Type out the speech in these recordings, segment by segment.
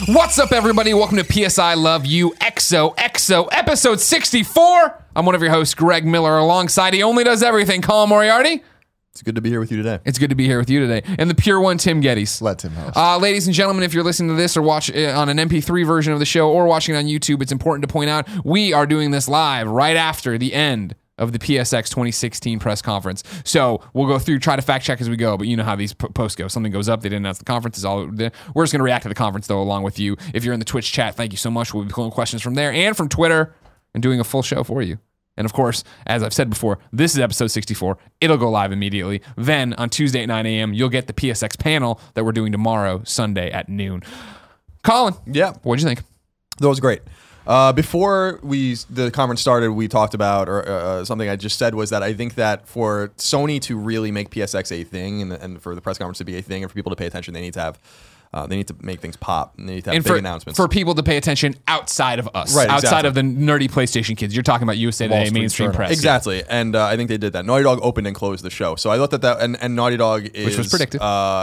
What's up, everybody? Welcome to PSI Love You XOXO episode 64. I'm one of your hosts, Greg Miller, alongside He Only Does Everything, Colin Moriarty. It's good to be here with you today. It's good to be here with you today. And the pure one, Tim Geddes. Let Tim host. Ladies and gentlemen, if you're listening to this or watch on an MP3 version of the show or watching it on YouTube, it's important to point out we are doing this live right after the end of the PSX 2016 press conference. So we'll go through, try to fact check as we go, but you know how these posts go. Something goes up, they didn't announce the conference. We're just going to react to the conference, though, along with you. If you're in the Twitch chat, thank you so much. We'll be pulling questions from there and from Twitter and doing a full show for you. And of course, as I've said before, this is episode 64. It'll go live immediately. Then on Tuesday at 9 a.m., you'll get the PSX panel that we're doing tomorrow, Sunday at noon. Colin, Yeah. what'd you think? That was great. Before the conference started, we talked about, or something I just said was that I think that for Sony to really make PSX a thing and for the press conference to be a thing and for people to pay attention, they need to have, they need to make things pop. And they need to have big announcements. For people to pay attention outside of us, Right, outside exactly. of the nerdy PlayStation kids. You're talking about USA Today, Street mainstream Journal. press. Exactly. And I think they did that. Naughty Dog opened and closed the show. So I thought that and Naughty Dog is... Which was predicted.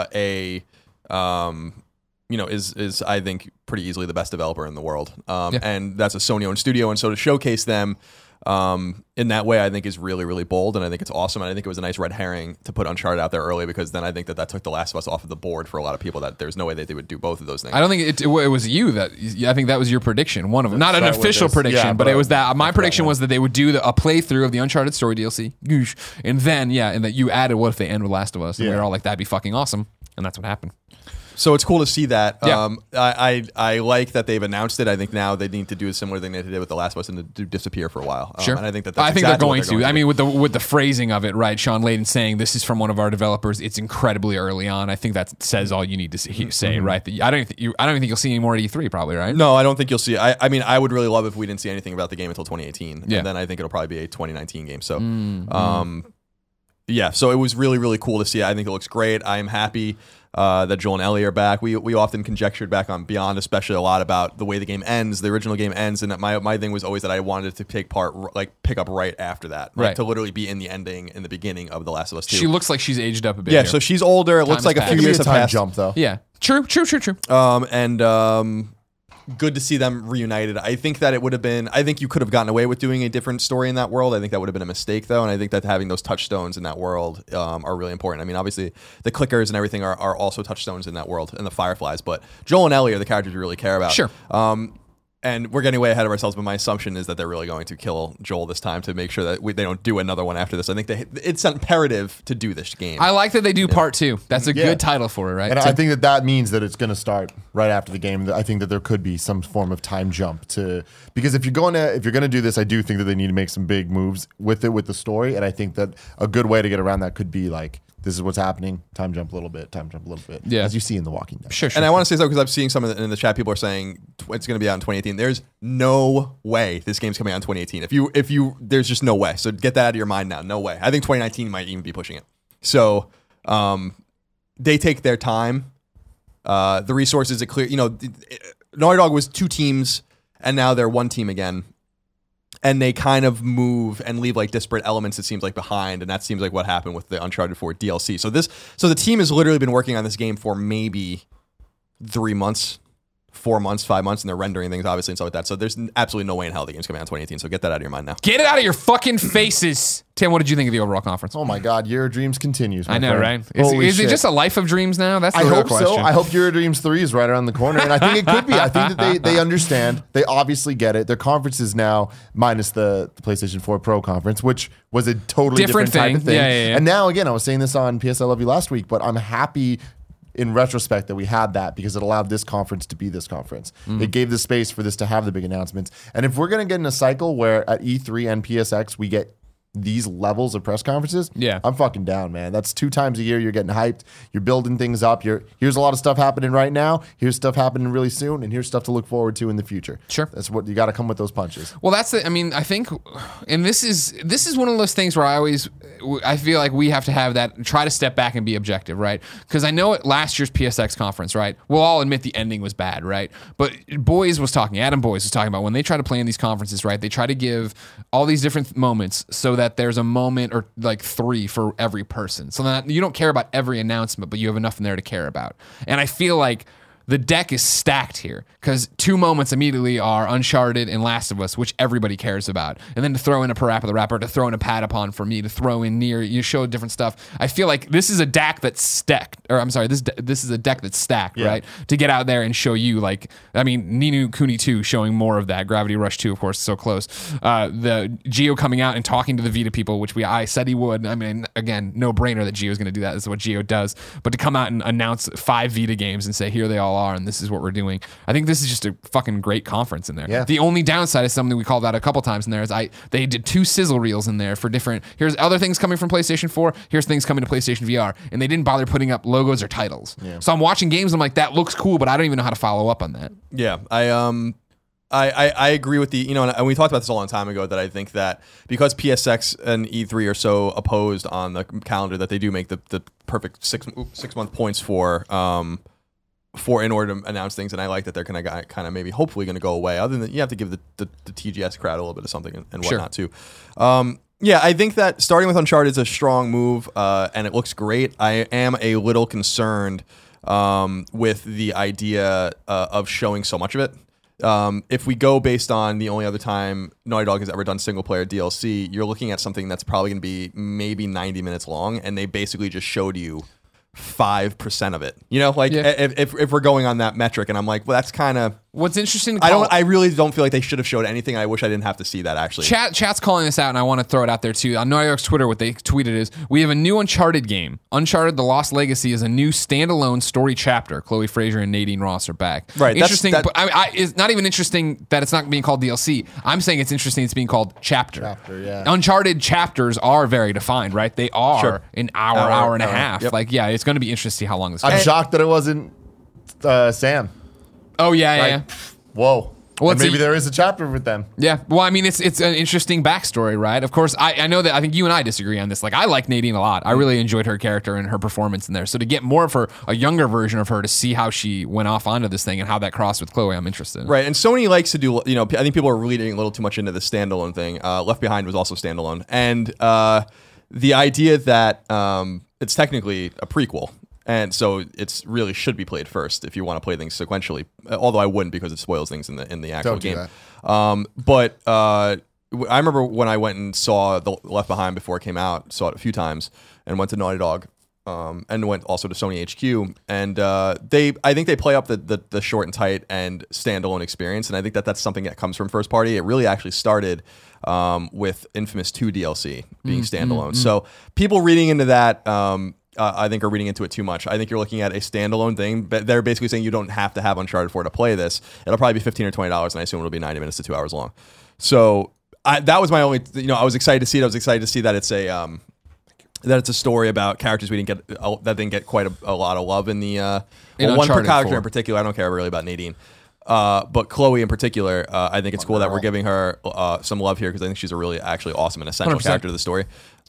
Is I think pretty easily the best developer in the world. Yeah. And that's a Sony-owned studio. And so to showcase them in that way, I think is really, really bold. And I think it's awesome. And I think it was a nice red herring to put Uncharted out there early, because then I think that took The Last of Us off of the board for a lot of people, that there's no way that they would do both of those things. I don't think it was you that... I think that was your prediction. One of them. Not an Start with official this. prediction, Yeah, but but it was that... My I prediction forgot was that they would do a playthrough of the Uncharted story DLC. Goosh. And then, and that you added, what if they end with Last of Us? And we Yeah. were all like, that'd be fucking awesome. And that's what happened. So it's cool to see that. Yeah. I like that they've announced it. I think now they need to do a similar thing they did with The Last of Us and to disappear for a while. Sure. And I think that's I think exactly they're what going to. I mean, do. with the phrasing of it, right? Sean Layden saying this is from one of our developers. It's incredibly early on. I think that says all you need to say, right? I don't even think you'll see any more at E3, probably, right? No, I don't think you'll see. I mean, I would really love if we didn't see anything about the game until 2018. Yeah. And then I think it'll probably be a 2019 game. So, so it was really, really cool to see. I think it looks great. I am happy that Joel and Ellie are back. We often conjectured back on Beyond, especially a lot about the way the game ends, the original game ends, and that my thing was always that I wanted to pick up right after that, Right. to literally be in the ending, in the beginning of The Last of Us 2. She looks like she's aged up a bit. Yeah, here. so she's older. It looks has like a passed. few Maybe years a have time passed. jump though. Yeah. True. Good to see them reunited. I think that I think you could have gotten away with doing a different story in that world. I think that would have been a mistake, though. And I think that having those touchstones in that world are really important. I mean, obviously, the clickers and everything are also touchstones in that world, and the fireflies. But Joel and Ellie are the characters you really care about. Sure. And we're getting way ahead of ourselves, but my assumption is that they're really going to kill Joel this time to make sure that they don't do another one after this. I think it's imperative to do this game. I like that they do part 2. That's a good title for it, right? And I think that means that it's going to start right after the game. I think that there could be some form of time jump because if you're going to do this, I do think that they need to make some big moves with the story. And I think that a good way to get around that could be like, this is what's happening. Time jump a little bit. Yeah. As you see in The Walking Dead. Sure. And I want to say so because I'm seeing some in the chat. People are saying it's going to be out in 2018. There's no way this game's coming out in 2018. If you, there's just no way. So get that out of your mind now. No way. I think 2019 might even be pushing it. So they take their time. The resources are clear. Naughty Dog was 2 teams, and now they're 1 team again. And they kind of move and leave like disparate elements, it seems like, behind, and that seems like what happened with the Uncharted 4 DLC. So the team has literally been working on this game for maybe 3 months, 4 months, 5 months, and they're rendering things obviously and stuff like that. So there's absolutely no way in hell the game's coming out in 2018. So get that out of your mind now. Get it out of your fucking faces. Tim, what did you think of the overall conference? Oh my God, Year of Dreams continues. I know, friend. right? Holy Is it shit. just a life of dreams now? That's the I real hope question. so. I hope Year of Dreams 3 is right around the corner. And I think it could be. I think that they understand. They obviously get it. Their conference is now, minus the PlayStation 4 Pro conference, which was a totally different type of thing. Yeah. And now, again, I was saying this on PS I Love You last week, but I'm happy in retrospect that we had that because it allowed this conference to be this conference. It gave the space for this to have the big announcements. And if we're going to get in a cycle where at E3 and PSX we get these levels of press conferences, Yeah. I'm fucking down, man. That's 2 times a year. You're getting hyped. You're building things up. Here's a lot of stuff happening right now. Here's stuff happening really soon, and here's stuff to look forward to in the future. Sure. That's what you got to come with those punches. Well, I think, and this is one of those things where I feel like we have to have that, try to step back and be objective, right? Because I know at last year's PSX conference, right? We'll all admit the ending was bad, right? But Adam Boyes was talking about when they try to play in these conferences, right? They try to give all these different moments so that there's a moment or like 3 for every person. So that you don't care about every announcement, but you have enough in there to care about. And I feel like the deck is stacked here because 2 moments immediately are Uncharted and Last of Us, which everybody cares about. And then to throw in a Parappa the Rapper, to throw in a Patapon for me, to throw in Nier, you show different stuff. I feel like this is a deck that's stacked, or I'm sorry, this is a deck that's stacked, right? To get out there and show you, like, I mean, Ni no Kuni 2 showing more of that. Gravity Rush 2, of course, so close. The Geo coming out and talking to the Vita people, which I said he would. I mean, again, no brainer that Geo's going to do that. This is what Geo does. But to come out and announce 5 Vita games and say, here they all are, and this is what we're doing. I think this is just a fucking great conference in there. Yeah. The only downside is something we called out a couple times in there is they did 2 sizzle reels in there for different, here's other things coming from PlayStation 4, here's things coming to PlayStation VR, and they didn't bother putting up logos or titles. Yeah. So I'm watching games, I'm like, that looks cool, but I don't even know how to follow up on that. Yeah, I agree with the, and we talked about this a long time ago, that I think that because PSX and E3 are so opposed on the calendar, that they do make the perfect 6 month points for in order to announce things, and I like that they're kind of maybe hopefully going to go away. Other than you have to give the TGS crowd a little bit of something and whatnot too. Yeah, I think that starting with Uncharted is a strong move, and it looks great. I am a little concerned with the idea of showing so much of it. If we go based on the only other time Naughty Dog has ever done single player DLC, you're looking at something that's probably going to be maybe 90 minutes long, and they basically just showed you 5% of it. If we're going on that metric, and I'm like, well, that's kind of what's interesting. I really don't feel like they should have showed anything. I wish I didn't have to see that actually. Chat's calling this out, and I want to throw it out there too. On Naughty Dog's Twitter, what they tweeted is, we have a new Uncharted game. Uncharted: The Lost Legacy is a new standalone story chapter. Chloe Fraser and Nadine Ross are back. Right. Interesting. But it's not even interesting that it's not being called DLC. I'm saying it's interesting it's being called chapter. Yeah. Uncharted chapters are very defined, right? They are an hour and a half. Yep. Like, yeah, it's going to be interesting to see how long this goes. I'm shocked that it wasn't Sam. Oh, yeah. Whoa. Well, and maybe there is a chapter with them. Yeah. Well, I mean, it's an interesting backstory, right? Of course, I know that I think you and I disagree on this. Like, I like Nadine a lot. I really enjoyed her character and her performance in there. So to get more of her, a younger version of her, to see how she went off onto this thing and how that crossed with Chloe, I'm interested. Right. And Sony likes to do, I think people are reading a little too much into the standalone thing. Left Behind was also standalone. And the idea that it's technically a prequel. And so it's really should be played first if you want to play things sequentially. Although I wouldn't, because it spoils things in the actual game. But I remember when I went and saw the Left Behind before it came out, saw it a few times, and went to Naughty Dog, and went also to Sony HQ. And I think they play up the short and tight and standalone experience. And I think that's something that comes from first party. It really actually started with Infamous 2 DLC being standalone. So people reading into that. I think are reading into it too much. I think you're looking at a standalone thing, but they're basically saying you don't have to have Uncharted 4 to play this. It'll probably be $15 or $20, and I assume it'll be 90 minutes to 2 hours long. So that was my only. I was excited to see it. I was excited to see that it's a story about characters we didn't get that didn't get quite a lot of love in the one character 4. In particular. I don't care really about Nadine. But Chloe in particular, I think it's cool that we're giving her some love here, because I think she's a really actually awesome and essential 100%. Character to the story.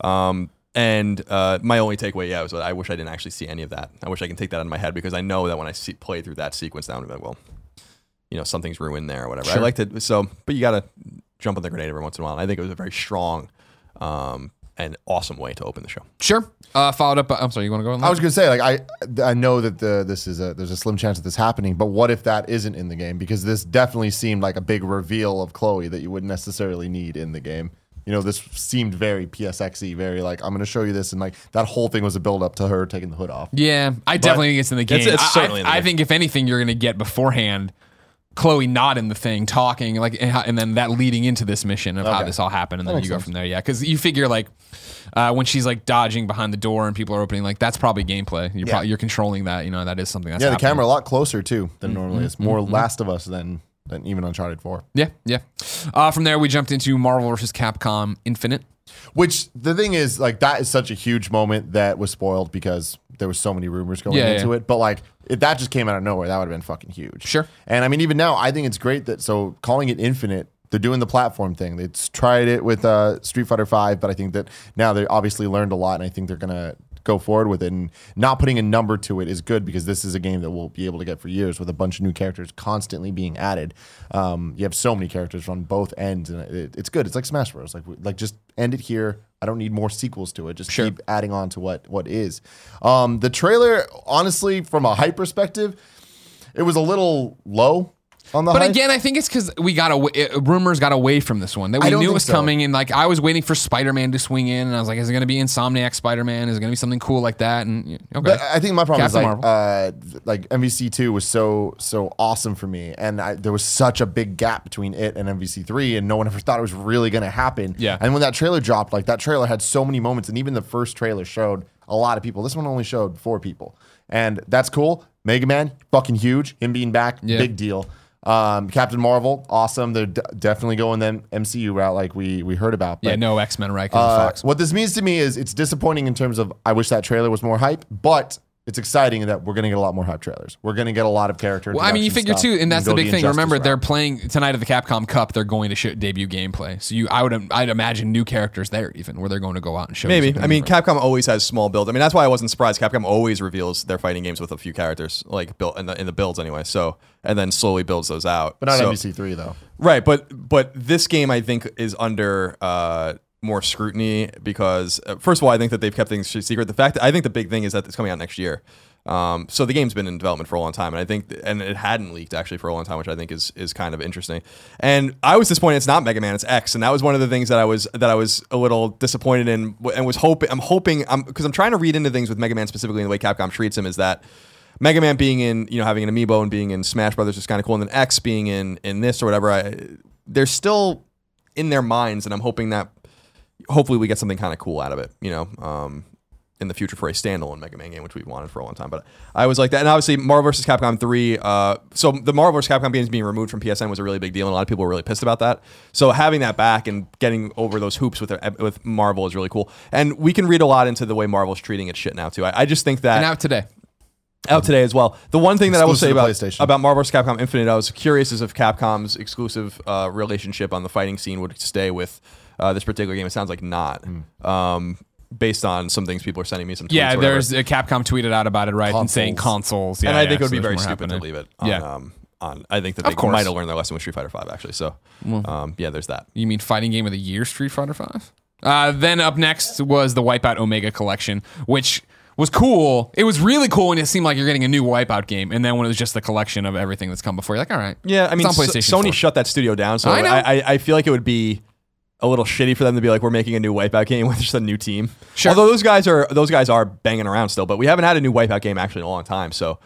And my only takeaway, was that I wish I didn't actually see any of that. I wish I can take that out of my head, because I know that when I play through that sequence now, I'm like, well, something's ruined there or whatever. Sure. I liked it. But you got to jump on the grenade every once in a while. And I think it was a very strong and awesome way to open the show. Sure. Followed up. I'm sorry, you want to go on that? I was going to say, like, I know that there's a slim chance of this happening, but what if that isn't in the game? Because this definitely seemed like a big reveal of Chloe that you wouldn't necessarily need in the game. This seemed very PSX-y, very like, I'm going to show you this. And like that whole thing was a build up to her taking the hood off. Yeah, I definitely think it's in the game. It's certainly in the game. I think if anything, you're going to get beforehand Chloe not in the thing, talking, like, and then that leading into this mission of how this all happened. And then you go from there. Yeah, because you figure like when she's like dodging behind the door and people are opening, like that's probably gameplay. You're controlling that. That is something that's happening. The camera a lot closer too than normally. It's more Last of Us than even Uncharted 4. Yeah. From there, we jumped into Marvel vs. Capcom Infinite. Which, the thing is, like, that is such a huge moment that was spoiled because there was so many rumors going into it. But, like, if that just came out of nowhere, that would have been fucking huge. Sure. And, I mean, even now, I think it's great that, so calling it Infinite, they're doing the platform thing. They tried it with Street Fighter V, but I think that now they obviously learned a lot, and I think they're going to go forward with it. And not putting a number to it is good, because this is a game that we'll be able to get for years with a bunch of new characters constantly being added. You have so many characters on both ends, and it's good. It's like Smash Bros. Like just end it here. I don't need more sequels to it. Just keep adding on to what is. The trailer, honestly, from a hype perspective, it was a little low on the But hype. again, I think it's because rumors got away from this one. That we don't knew it think was so. coming, and like I was waiting for Spider-Man to swing in, and I was like, is it going to be Insomniac Spider-Man? Is it going to be something cool like that? And okay, But I think my problem Captain is like MVC2 was so awesome for me, and there was such a big gap between it and MVC3, and no one ever thought it was really going to happen. Yeah. And when that trailer dropped, like that trailer had so many moments, and even the first trailer showed a lot of people. This one only showed 4 people, and that's cool. Mega Man, fucking huge. Him being back, big deal. Captain Marvel, awesome. They're definitely going the MCU route, like we heard about. But, no X-Men, right? 'Cause of Fox. what this means to me is it's disappointing in terms of I wish that trailer was more hype, but it's exciting that we're going to get a lot more hype trailers. We're going to get a lot of character. Well, I mean, you figure introduction too, stuff and that's the go big thing. Injustice Remember, they're route. playing tonight at the Capcom Cup. They're going to show debut gameplay. So I'd imagine new characters there, even where they're going to go out and show. Maybe. something I mean, different. Capcom always has small builds. I mean, that's why I wasn't surprised. Capcom always reveals their fighting games with a few characters, like built in the builds anyway. So, and then slowly builds those out. But not So- MVC3 though. Right, but this game I think is under more scrutiny because first of all, I think that they've kept things secret. The fact that I think the big thing is that it's coming out next year. So the game's been in development for a long time, and I think and it hadn't leaked actually for a long time, which I think is kind of interesting. And I was disappointed it's not Mega Man, it's X, and that was one of the things that I was a little disappointed in, and was hoping because I'm trying to read into things with Mega Man specifically in the way Capcom treats him is that Mega Man being in, having an amiibo and being in Smash Brothers is kind of cool, and then X being in this or whatever, they're still in their minds, and I'm hoping that hopefully we get something kind of cool out of it, in the future for a standalone Mega Man game, which we've wanted for a long time. But I was like that, and obviously Marvel vs. Capcom 3. So the Marvel vs. Capcom games being removed from PSN was a really big deal, and a lot of people were really pissed about that. So having that back and getting over those hoops with Marvel is really cool, and we can read a lot into the way Marvel's treating its shit now too. I just think that and out today. out today as well. The one thing that I will say Exclusive to PlayStation. about Marvel vs. Capcom Infinite, I was curious as if Capcom's exclusive relationship on the fighting scene would stay with this particular game. It sounds like not. Based on some things people are sending me some tweets. Yeah, or whatever. there's Capcom tweeted out about it, right, and saying consoles. Yeah, And I think it would so be there's very more stupid to happening. leave it on. Yeah. I think that Of they course. might have learned their lesson with Street Fighter 5 actually. So, yeah, there's that. You mean fighting game of the year, Street Fighter 5? Then up next was the Wipeout Omega Collection, which was cool. It was really cool when it seemed like you're getting a new Wipeout game, and then when it was just the collection of everything that's come before, you're like, all right. Yeah, I mean, it's on PlayStation Sony 4. shut that studio down, so I know. I feel like it would be a little shitty for them to be like, we're making a new Wipeout game with just a new team. Sure. Although those guys are banging around still, but we haven't had a new Wipeout game actually in a long time. So,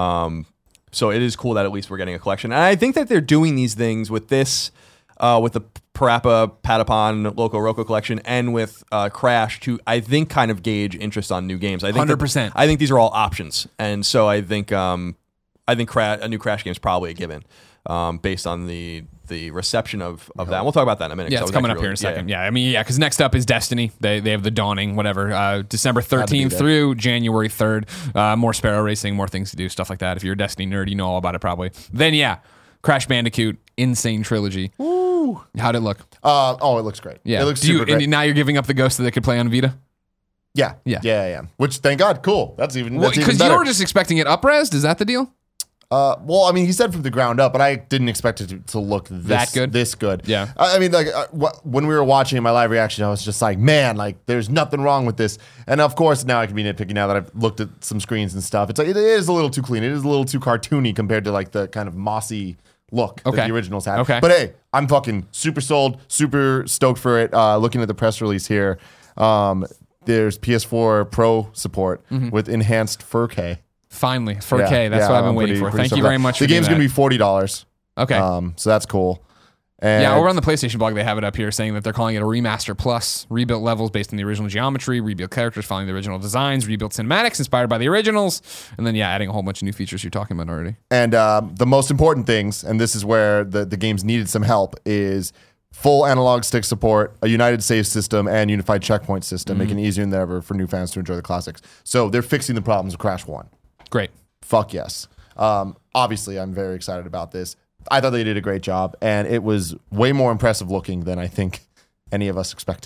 so it is cool that at least we're getting a collection. And I think that they're doing these things with this, with the Parappa Patapon Loco Roco collection and with Crash to, I think, kind of gauge interest on new games. I think 100%. I think these are all options, and so I think a new Crash game is probably a given, based on the reception of that. And we'll talk about that in a minute. Yeah, 'cause it's I was coming up actually here in a second. yeah. Yeah, I mean, yeah, because next up is Destiny. They have the Dawning, whatever, December 13th there. through January 3rd. More Sparrow Racing, more things to do, stuff like that. If you're a Destiny nerd, you know all about it probably. Then, yeah, Crash Bandicoot, Insane Trilogy. Ooh. How'd it look? It looks great. Yeah. It looks Do you, super great. and now you're giving up the ghost so they could play on Vita? Yeah. Which, thank God, cool. That's even Because you better. were just expecting it up-resed? Is that the deal? Well, I mean, he said from the ground up, but I didn't expect it to look That good? This good. Yeah. I mean, like when we were watching my live reaction, I was just like, man, like there's nothing wrong with this. And of course, now I can be nitpicky now that I've looked at some screens and stuff. It's like it is a little too clean. It is a little too cartoony compared to like the kind of mossy look that the originals had. Okay. But hey, I'm fucking super sold, super stoked for it. Looking at the press release here, there's PS4 Pro support with enhanced 4K. Finally, 4K. That's what I've been waiting for. Thank you stoked very about it. much The for doing game's going that. to be $40. Okay. So that's cool. And Yeah, over on the PlayStation blog, they have it up here saying that they're calling it a remaster plus, rebuilt levels based on the original geometry, rebuilt characters following the original designs, rebuilt cinematics inspired by the originals, and then, yeah, adding a whole bunch of new features you're talking about already. And the most important things, and this is where the games needed some help, is full analog stick support, a united save system, and unified checkpoint system, making it easier than ever for new fans to enjoy the classics. So they're fixing the problems of Crash 1. Great. Fuck yes. Obviously, I'm very excited about this. I thought they did a great job, and it was way more impressive looking than I think any of us expected.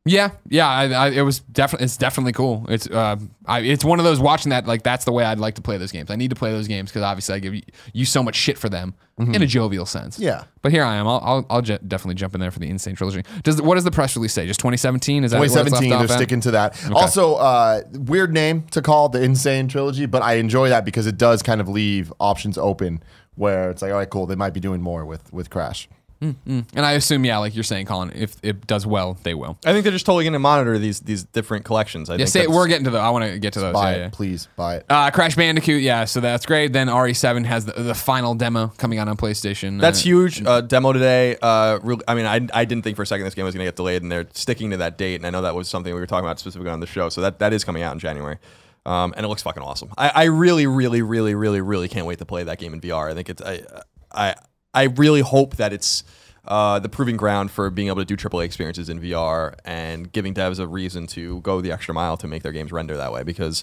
Yeah, it was it's definitely cool. It's it's one of those watching that like that's the way I'd like to play those games. I need to play those games because obviously I give you so much shit for them in a jovial sense. Yeah. But here I am. I'll definitely jump in there for the Insane Trilogy. What does the press release say? Just 2017? Is that 2017? what it's They're sticking to that. Okay. Also, weird name to call the Insane Trilogy, but I enjoy that because it does kind of leave options open where it's like, all right, cool. They might be doing more with Crash. And I assume, yeah, like you're saying, Colin, if it does well, they will. I think they're just totally going to monitor these different collections. I think we're getting to those. I want to get to those. Buy it, please buy it. Crash Bandicoot, yeah, so that's great. Then RE7 has the final demo coming out on PlayStation. That's huge. Demo today. I mean, I didn't think for a second this game was going to get delayed, and they're sticking to that date. And I know that was something we were talking about specifically on the show. So that is coming out in January. And it looks fucking awesome. I really, really, really, really, really can't wait to play that game in VR. I think it's I really hope that it's the proving ground for being able to do AAA experiences in VR and giving devs a reason to go the extra mile to make their games render that way because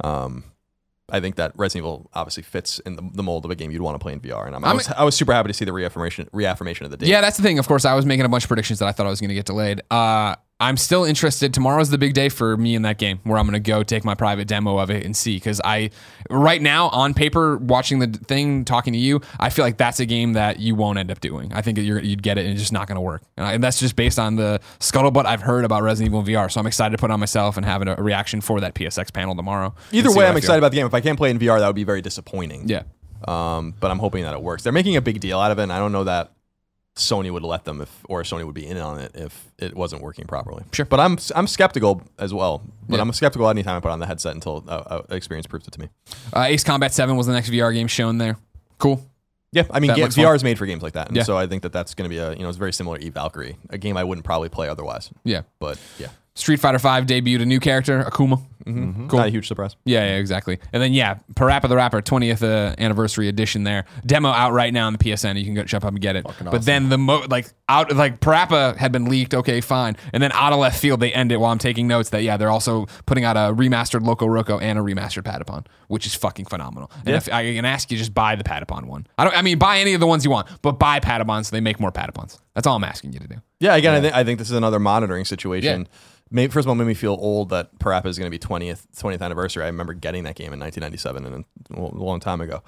I think that Resident Evil obviously fits in the mold of a game you'd want to play in VR. And I was super happy to see the reaffirmation of the date. Yeah, that's the thing. Of course, I was making a bunch of predictions that I thought I was going to get delayed. I'm still interested. Tomorrow's the big day for me in that game where I'm going to go take my private demo of it and see. Because right now, on paper, watching the thing, talking to you, I feel like that's a game that you won't end up doing. I think that you'd get it and it's just not going to work. And that's just based on the scuttlebutt I've heard about Resident Evil VR. So I'm excited to put it on myself and have a reaction for that PSX panel tomorrow. Either way, I'm excited about the game. If I can't play in VR, that would be very disappointing. Yeah. But I'm hoping that it works. They're making a big deal out of it, and I don't know that Sony would let them or Sony would be in on it if it wasn't working properly. Sure. But I'm skeptical as well. But Yeah. I'm skeptical anytime I put on the headset until experience proves it to me. Ace Combat 7 was the next VR game shown there. Cool. Yeah, I mean, That looks VR fun. is made for games like that. And Yeah. so I think that that's going to be it's very similar to Eve Valkyrie, a game I wouldn't probably play otherwise. Yeah. But yeah. Street Fighter 5 debuted a new character, Akuma. Cool. Not a huge surprise. Yeah, exactly. And then, Parappa the Rapper, 20th anniversary edition there. Demo out right now on the PSN. You can go jump up and get it. Fucking But then Parappa had been leaked. Okay, fine. And then out of left field, they end it while I'm taking notes that, they're also putting out a remastered Loco Roco and a remastered Patapon, which is fucking phenomenal. And if I can ask you, just buy the Patapon one. Buy any of the ones you want, but buy Patapon so they make more Patapons. That's all I'm asking you to do. Yeah, again, I think this is another monitoring situation. Yeah. First of all, it made me feel old that Parappa is going to be 20th anniversary. I remember getting that game in 1997 and a long time ago.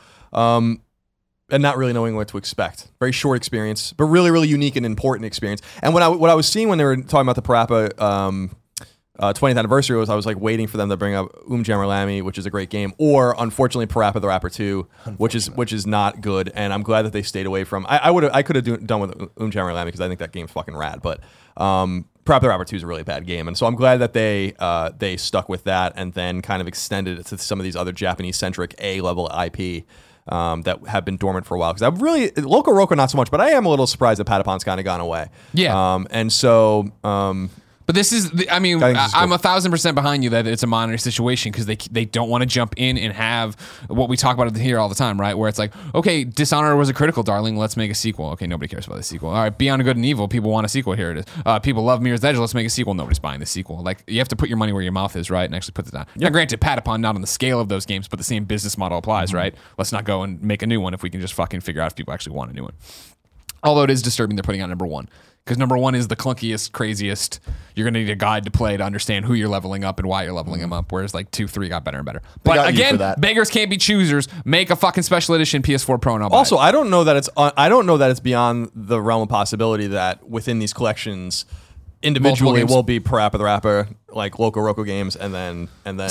And not really knowing what to expect. Very short experience, but really, really unique and important experience. And what I was seeing when they were talking about the Parappa 20th anniversary was I was like waiting for them to bring up Jammerlami, which is a great game, or unfortunately Parappa the Rapper 2, which is not good. And I'm glad that they stayed away from. I could have done with Jammerlami because I think that game's fucking rad, but Parappa the Rapper 2 is a really bad game, and so I'm glad that they stuck with that and then kind of extended it to some of these other Japanese-centric A-level IP that have been dormant for a while. Because I'm really Loco Roco not so much, but I am a little surprised that Patapon's kind of gone away. Yeah. And so. But this is, I'm 1,000% behind you that it's a monitoring situation because they don't want to jump in and have what we talk about here all the time, right? Where it's like, okay, Dishonored was a critical darling, let's make a sequel. Okay, nobody cares about the sequel. All right, Beyond Good and Evil, people want a sequel, here it is. People love Mirror's Edge, let's make a sequel. Nobody's buying the sequel. Like, you have to put your money where your mouth is, right? And actually put it down. Now, granted, Patapon not on the scale of those games, but the same business model applies, right? Let's not go and make a new one if we can just fucking figure out if people actually want a new one. Although it is disturbing they're putting out number one. Because number one is the clunkiest, craziest. You're going to need a guide to play to understand who you're leveling up and why you're leveling them up. Whereas 2, 3 got better and better. But again, beggars can't be choosers. Make a fucking special edition PS4 Pro and I'll buy Also, it. I don't know that it's beyond the realm of possibility that within these collections, individually will be Parappa the Rapper, like Loco Roco games, and then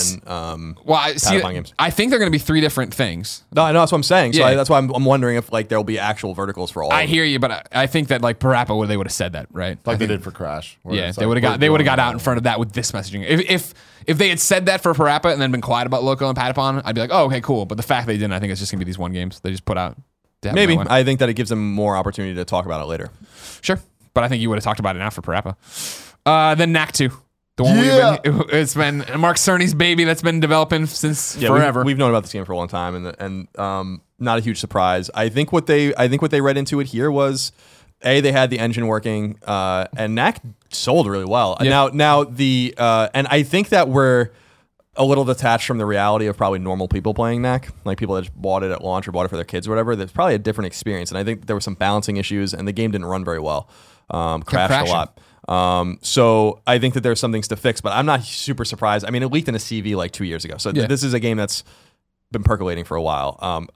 Patapon games. I think they're going to be 3 different things. No, I know that's what I'm saying. So Yeah. that's why I'm wondering if like there will be actual verticals for all. I hear you, but I think that like Parappa, they would have said that, right? Like they did for Crash. Yeah, they would have got out in front of that with this messaging. If they had said that for Parappa and then been quiet about Loco and Patapon, I'd be like, oh, okay, cool. But the fact they didn't, I think it's just going to be these one games they just put out. Maybe. I think that it gives them more opportunity to talk about it later. Sure. But I think you would have talked about it now for Parappa. Then Knack 2. The one it's been Mark Cerny's baby that's been developing since forever. We've known about this game for a long time, and not a huge surprise. I think what they read into it here was they had the engine working, and Knack sold really well. Yeah. Now and I think that we're a little detached from the reality of probably normal people playing Knack, like people that just bought it at launch or bought it for their kids or whatever. There's probably a different experience, and I think there were some balancing issues, and the game didn't run very well. Crashed a lot. So I think that there's some things to fix, but I'm not super surprised. I mean, it leaked in a CV like 2 years ago, so this is a game that's been percolating for a while.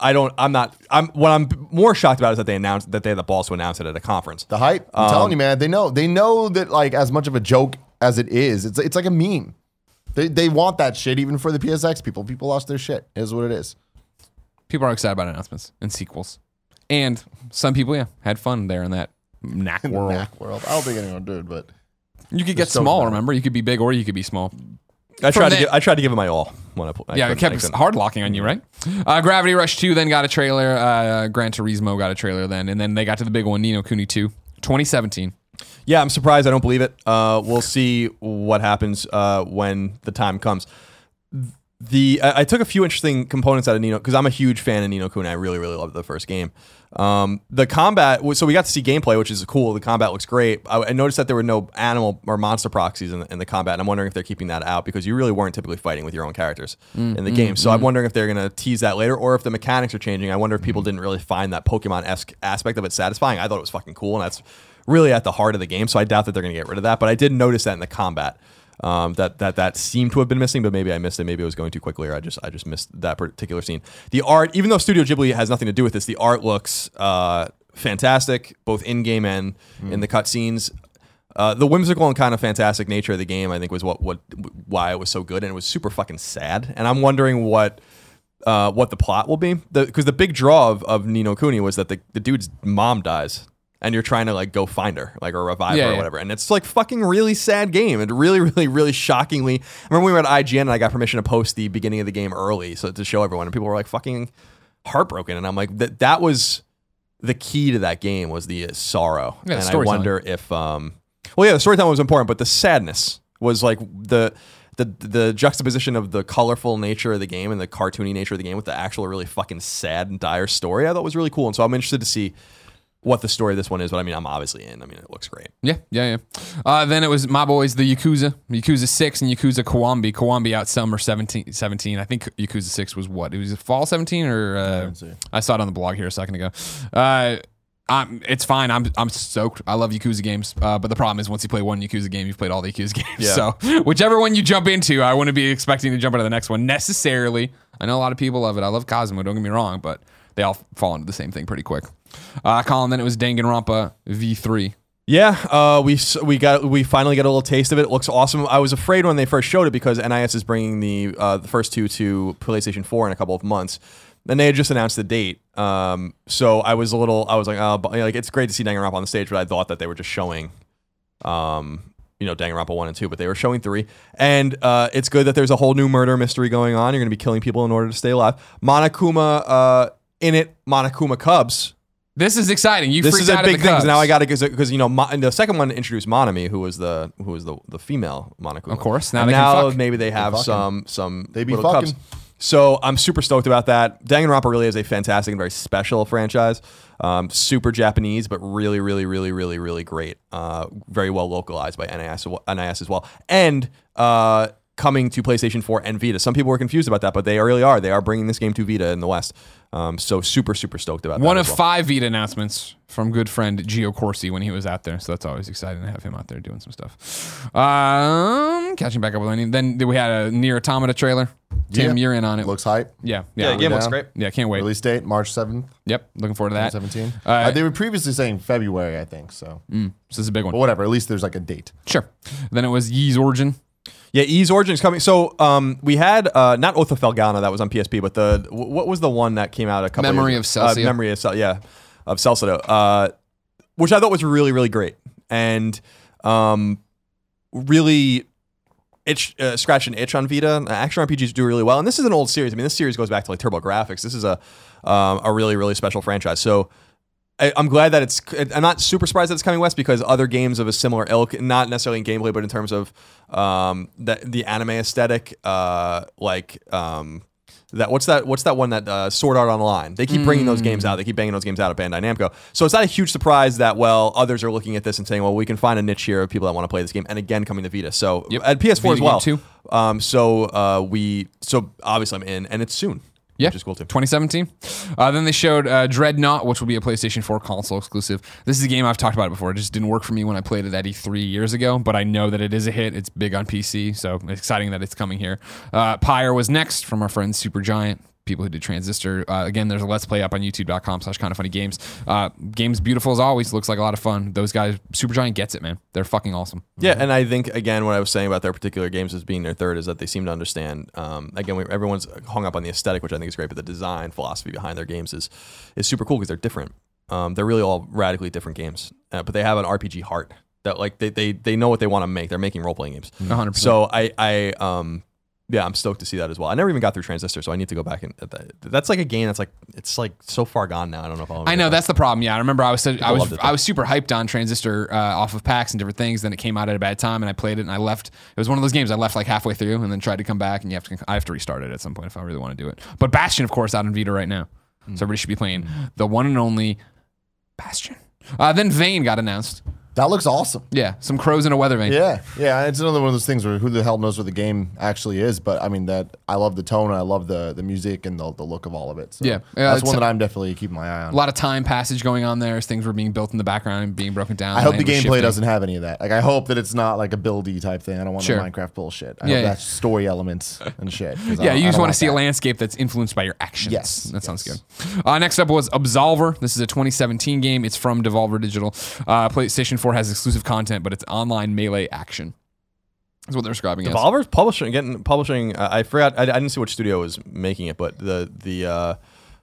What I'm more shocked about is that they announced that they had the balls to announce it at a conference. The hype. I'm telling you, man. They know that like as much of a joke as it is, it's like a meme. They want that shit even for the PSX people. People lost their shit. It is what it is. People are excited about announcements and sequels. And some people, had fun there in that knack world. Knack world. I don't think anyone did, but You could get small, remember? You could be big or you could be small. I tried to give it my all when I it kept hard locking on you, right? Gravity Rush 2 then got a trailer. Gran Turismo got a trailer then. And then they got to the big one, Ni no Kuni 2, 2017. Yeah, I'm surprised. I don't believe it. We'll see what happens when the time comes. I took a few interesting components out of Ni no, because I'm a huge fan of Ni no Kuni. I really, really loved the first game. The combat, so we got to see gameplay, which is cool. The combat looks great. I noticed that there were no animal or monster proxies in the combat, and I'm wondering if they're keeping that out because you really weren't typically fighting with your own characters in the game. So I'm wondering if they're going to tease that later or if the mechanics are changing. I wonder if people didn't really find that Pokemon-esque aspect of it satisfying. I thought it was fucking cool, and that's really at the heart of the game, so I doubt that they're going to get rid of that. But I did notice that in the combat. That seemed to have been missing, but maybe I missed it. Maybe it was going too quickly, or I just missed that particular scene. The art, even though Studio Ghibli has nothing to do with this, the art looks fantastic, both in game and in the cutscenes. The whimsical and kind of fantastic nature of the game, I think, was why it was so good, and it was super fucking sad. And I'm wondering what the plot will be, because the big draw of Ni no Kuni was that the dude's mom dies. And you're trying to like go find her, like, or revive her or whatever. And it's like fucking really sad game. And really, really, really shockingly. I remember we were at IGN and I got permission to post the beginning of the game early so to show everyone. And people were like fucking heartbroken. And I'm like, that was the key to that game, was the sorrow. Yeah, and I wonder if, the storytelling was important, but the sadness was like the juxtaposition of the colorful nature of the game and the cartoony nature of the game with the actual really fucking sad and dire story. I thought was really cool. And so I'm interested to see what the story of this one is, but I mean, I'm obviously in. I mean, it looks great. Yeah. Then it was my boys, the Yakuza 6 and Yakuza Kiwami out summer 17. I think Yakuza 6 was what? It was fall 17 or I saw it on the blog here a second ago. It's fine. I'm stoked. I love Yakuza games. But the problem is once you play one Yakuza game, you've played all the Yakuza games. Yeah. So whichever one you jump into, I wouldn't be expecting to jump into the next one necessarily. I know a lot of people love it. I love Cosmo, don't get me wrong, but they all fall into the same thing pretty quick. Colin, then it was Danganronpa V3. Yeah, we finally got a little taste of it. It looks awesome. I was afraid when they first showed it because NIS is bringing the first two to PlayStation 4 in a couple of months. And they had just announced the date. So I was like, oh, like it's great to see Danganronpa on the stage, but I thought that they were just showing Danganronpa 1 and 2, but they were showing 3. And it's good that there's a whole new murder mystery going on. You're going to be killing people in order to stay alive. Monokuma Cubs. This is exciting. This is a big thing. Now I got to, because the second one introduced Monami, who was the female Monokuma. Of course. Now maybe they have some little cubs. So I'm super stoked about that. Danganronpa really is a fantastic and very special franchise. Super Japanese, but really, really, really, really, really great. Very well localized by NIS as well. And coming to PlayStation 4 and Vita. Some people were confused about that, but they really are. They are bringing this game to Vita in the West. So super, super stoked about that. One of 5 Vita announcements from good friend Gio Corsi when he was out there. So that's always exciting to have him out there doing some stuff. Catching back up with Lenny. Then we had a Nier Automata trailer. Tim, you're in on it. Looks hype. Yeah, the game looks great. Yeah, can't wait. Release date, March 7th. Yep, looking forward to that. 2017. They were previously saying February, I think. So this is a big one. But whatever, at least there's like a date. Sure. Then it was Ys Origin. Yeah, Ys Origin is coming. So we had not Oath of Felghana, that was on PSP, but what was the one that came out a couple Memory years of Celcia. Memory of Celcido, which I thought was really, really great. And really scratched an itch on Vita. Action RPGs do really well. And this is an old series. I mean, this series goes back to like TurboGrafx. This is a really, really special franchise. So I'm glad that I'm not super surprised that it's coming west because other games of a similar ilk, not necessarily in gameplay, but in terms of the anime aesthetic, what's that one that Sword Art Online? They keep bringing those games out. They keep banging those games out at Bandai Namco. So it's not a huge surprise that others are looking at this and saying, well, we can find a niche here of people that want to play this game. And again, coming to Vita. So at PS4 as well. Too. So obviously I'm in, and it's soon. Yeah, which is cool too. 2017. Then they showed Dreadnought, which will be a PlayStation 4 console exclusive. This is a game I've talked about it before. It just didn't work for me when I played it at E3 years ago, but I know that it is a hit. It's big on PC, so it's exciting that it's coming here. Pyre was next from our friends Supergiant, people who did Transistor. Again, there's a Let's Play up on youtube.com/kindoffunnygames. Game's beautiful as always. Looks like a lot of fun. Those guys, Supergiant gets it, man. They're fucking awesome. Yeah, and I think, again, what I was saying about their particular games as being their third is that they seem to understand. Again, everyone's hung up on the aesthetic, which I think is great, but the design philosophy behind their games is super cool because they're different. They're really all radically different games, but they have an RPG heart that like they know what they want to make. They're making role-playing games. 100%. So yeah, I'm stoked to see that as well. I never even got through Transistor, so I need to go back and that's like a game that's like it's like so far gone now. I don't know if I'll. I know that's the problem. Yeah, I remember I was loved it, though. I was super hyped on Transistor off of PAX and different things. Then it came out at a bad time, and I played it, and I left. It was one of those games I left like halfway through, and then tried to come back, and I have to restart it at some point if I really want to do it. But Bastion, of course, out on Vita right now, so everybody should be playing the one and only Bastion. Then Vane got announced. That looks awesome. Yeah, some crows in a weather vane. Yeah. It's another one of those things where who the hell knows what the game actually is, but I mean that I love the tone, and I love the music and the look of all of it. So Yeah. that's one that I'm definitely keeping my eye on. A lot of time passage going on there as things were being built in the background and being broken down. I hope the land was gameplay shifting. doesn't have any of that. Like I hope that it's not like a buildy type thing. I don't want Sure. the Minecraft bullshit. I Yeah, hope yeah. that's story elements and shit. Yeah, you just want to see a landscape that's influenced by your actions. Yes, That sounds yes. good. Next up was Absolver. This is a 2017 game. It's from Devolver Digital. PlayStation 4 has exclusive content, but it's online melee action. That's what they're describing as. Devolver's publishing. I forgot. I didn't see which studio was making it, but they're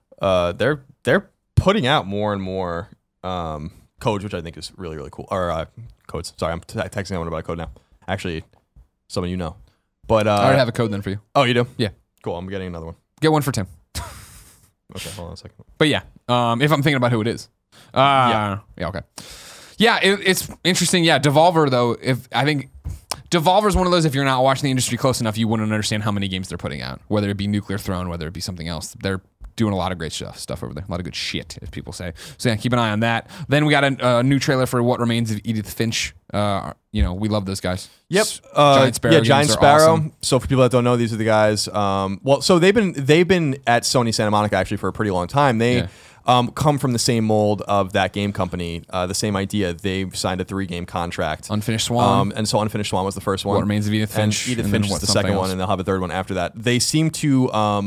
putting out more and more codes, which I think is really really cool. Or codes. Sorry, I'm texting someone about a code now. Actually, some of you know, but I already have a code then for you. Oh, you do? Yeah. Cool. I'm getting another one. Get one for Tim. Okay, hold on a second. But yeah, if I'm thinking about who it is. Yeah, okay. Yeah, it's interesting. Yeah, Devolver, though, I think Devolver is one of those, if you're not watching the industry close enough, you wouldn't understand how many games they're putting out, whether it be Nuclear Throne, whether it be something else. They're doing a lot of great stuff over there. A lot of good shit, as people say. So yeah, keep an eye on that. Then we got a new trailer for What Remains of Edith Finch. We love those guys. Yep. Giant Sparrow. Yeah, Giant games are Sparrow. awesome. So for people that don't know, these are the guys. So they've been at Sony Santa Monica actually for a pretty long time. They come from the same mold of that game company, the same idea. They've signed a 3-game contract. Unfinished Swan. And so Unfinished Swan was the first one. What Remains of Edith Finch. And Edith and Finch then is the something second else. one, and they'll have a third one after that. They seem to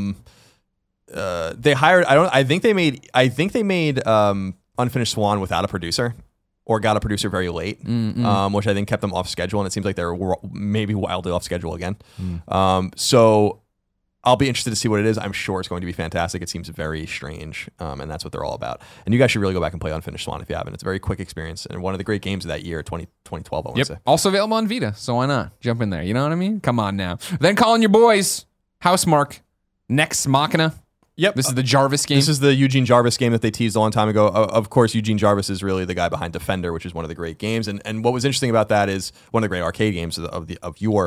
they hired I think they made Unfinished Swan without a producer, or got a producer very late, which I think kept them off schedule, and it seems like they're maybe wildly off schedule again. So I'll be interested to see what it is. I'm sure it's going to be fantastic. It seems very strange, and that's what they're all about. And you guys should really go back and play Unfinished Swan if you haven't. It's a very quick experience, and one of the great games of that year, 2012, I want to say. Also available on Vita, so why not? Jump in there. You know what I mean? Come on now. Then calling your boys, Housemarque, Nex Machina. Yep. This is the Jarvis game. This is the Eugene Jarvis game that they teased a long time ago. Of course, Eugene Jarvis is really the guy behind Defender, which is one of the great games. And what was interesting about that is one of the great arcade games of your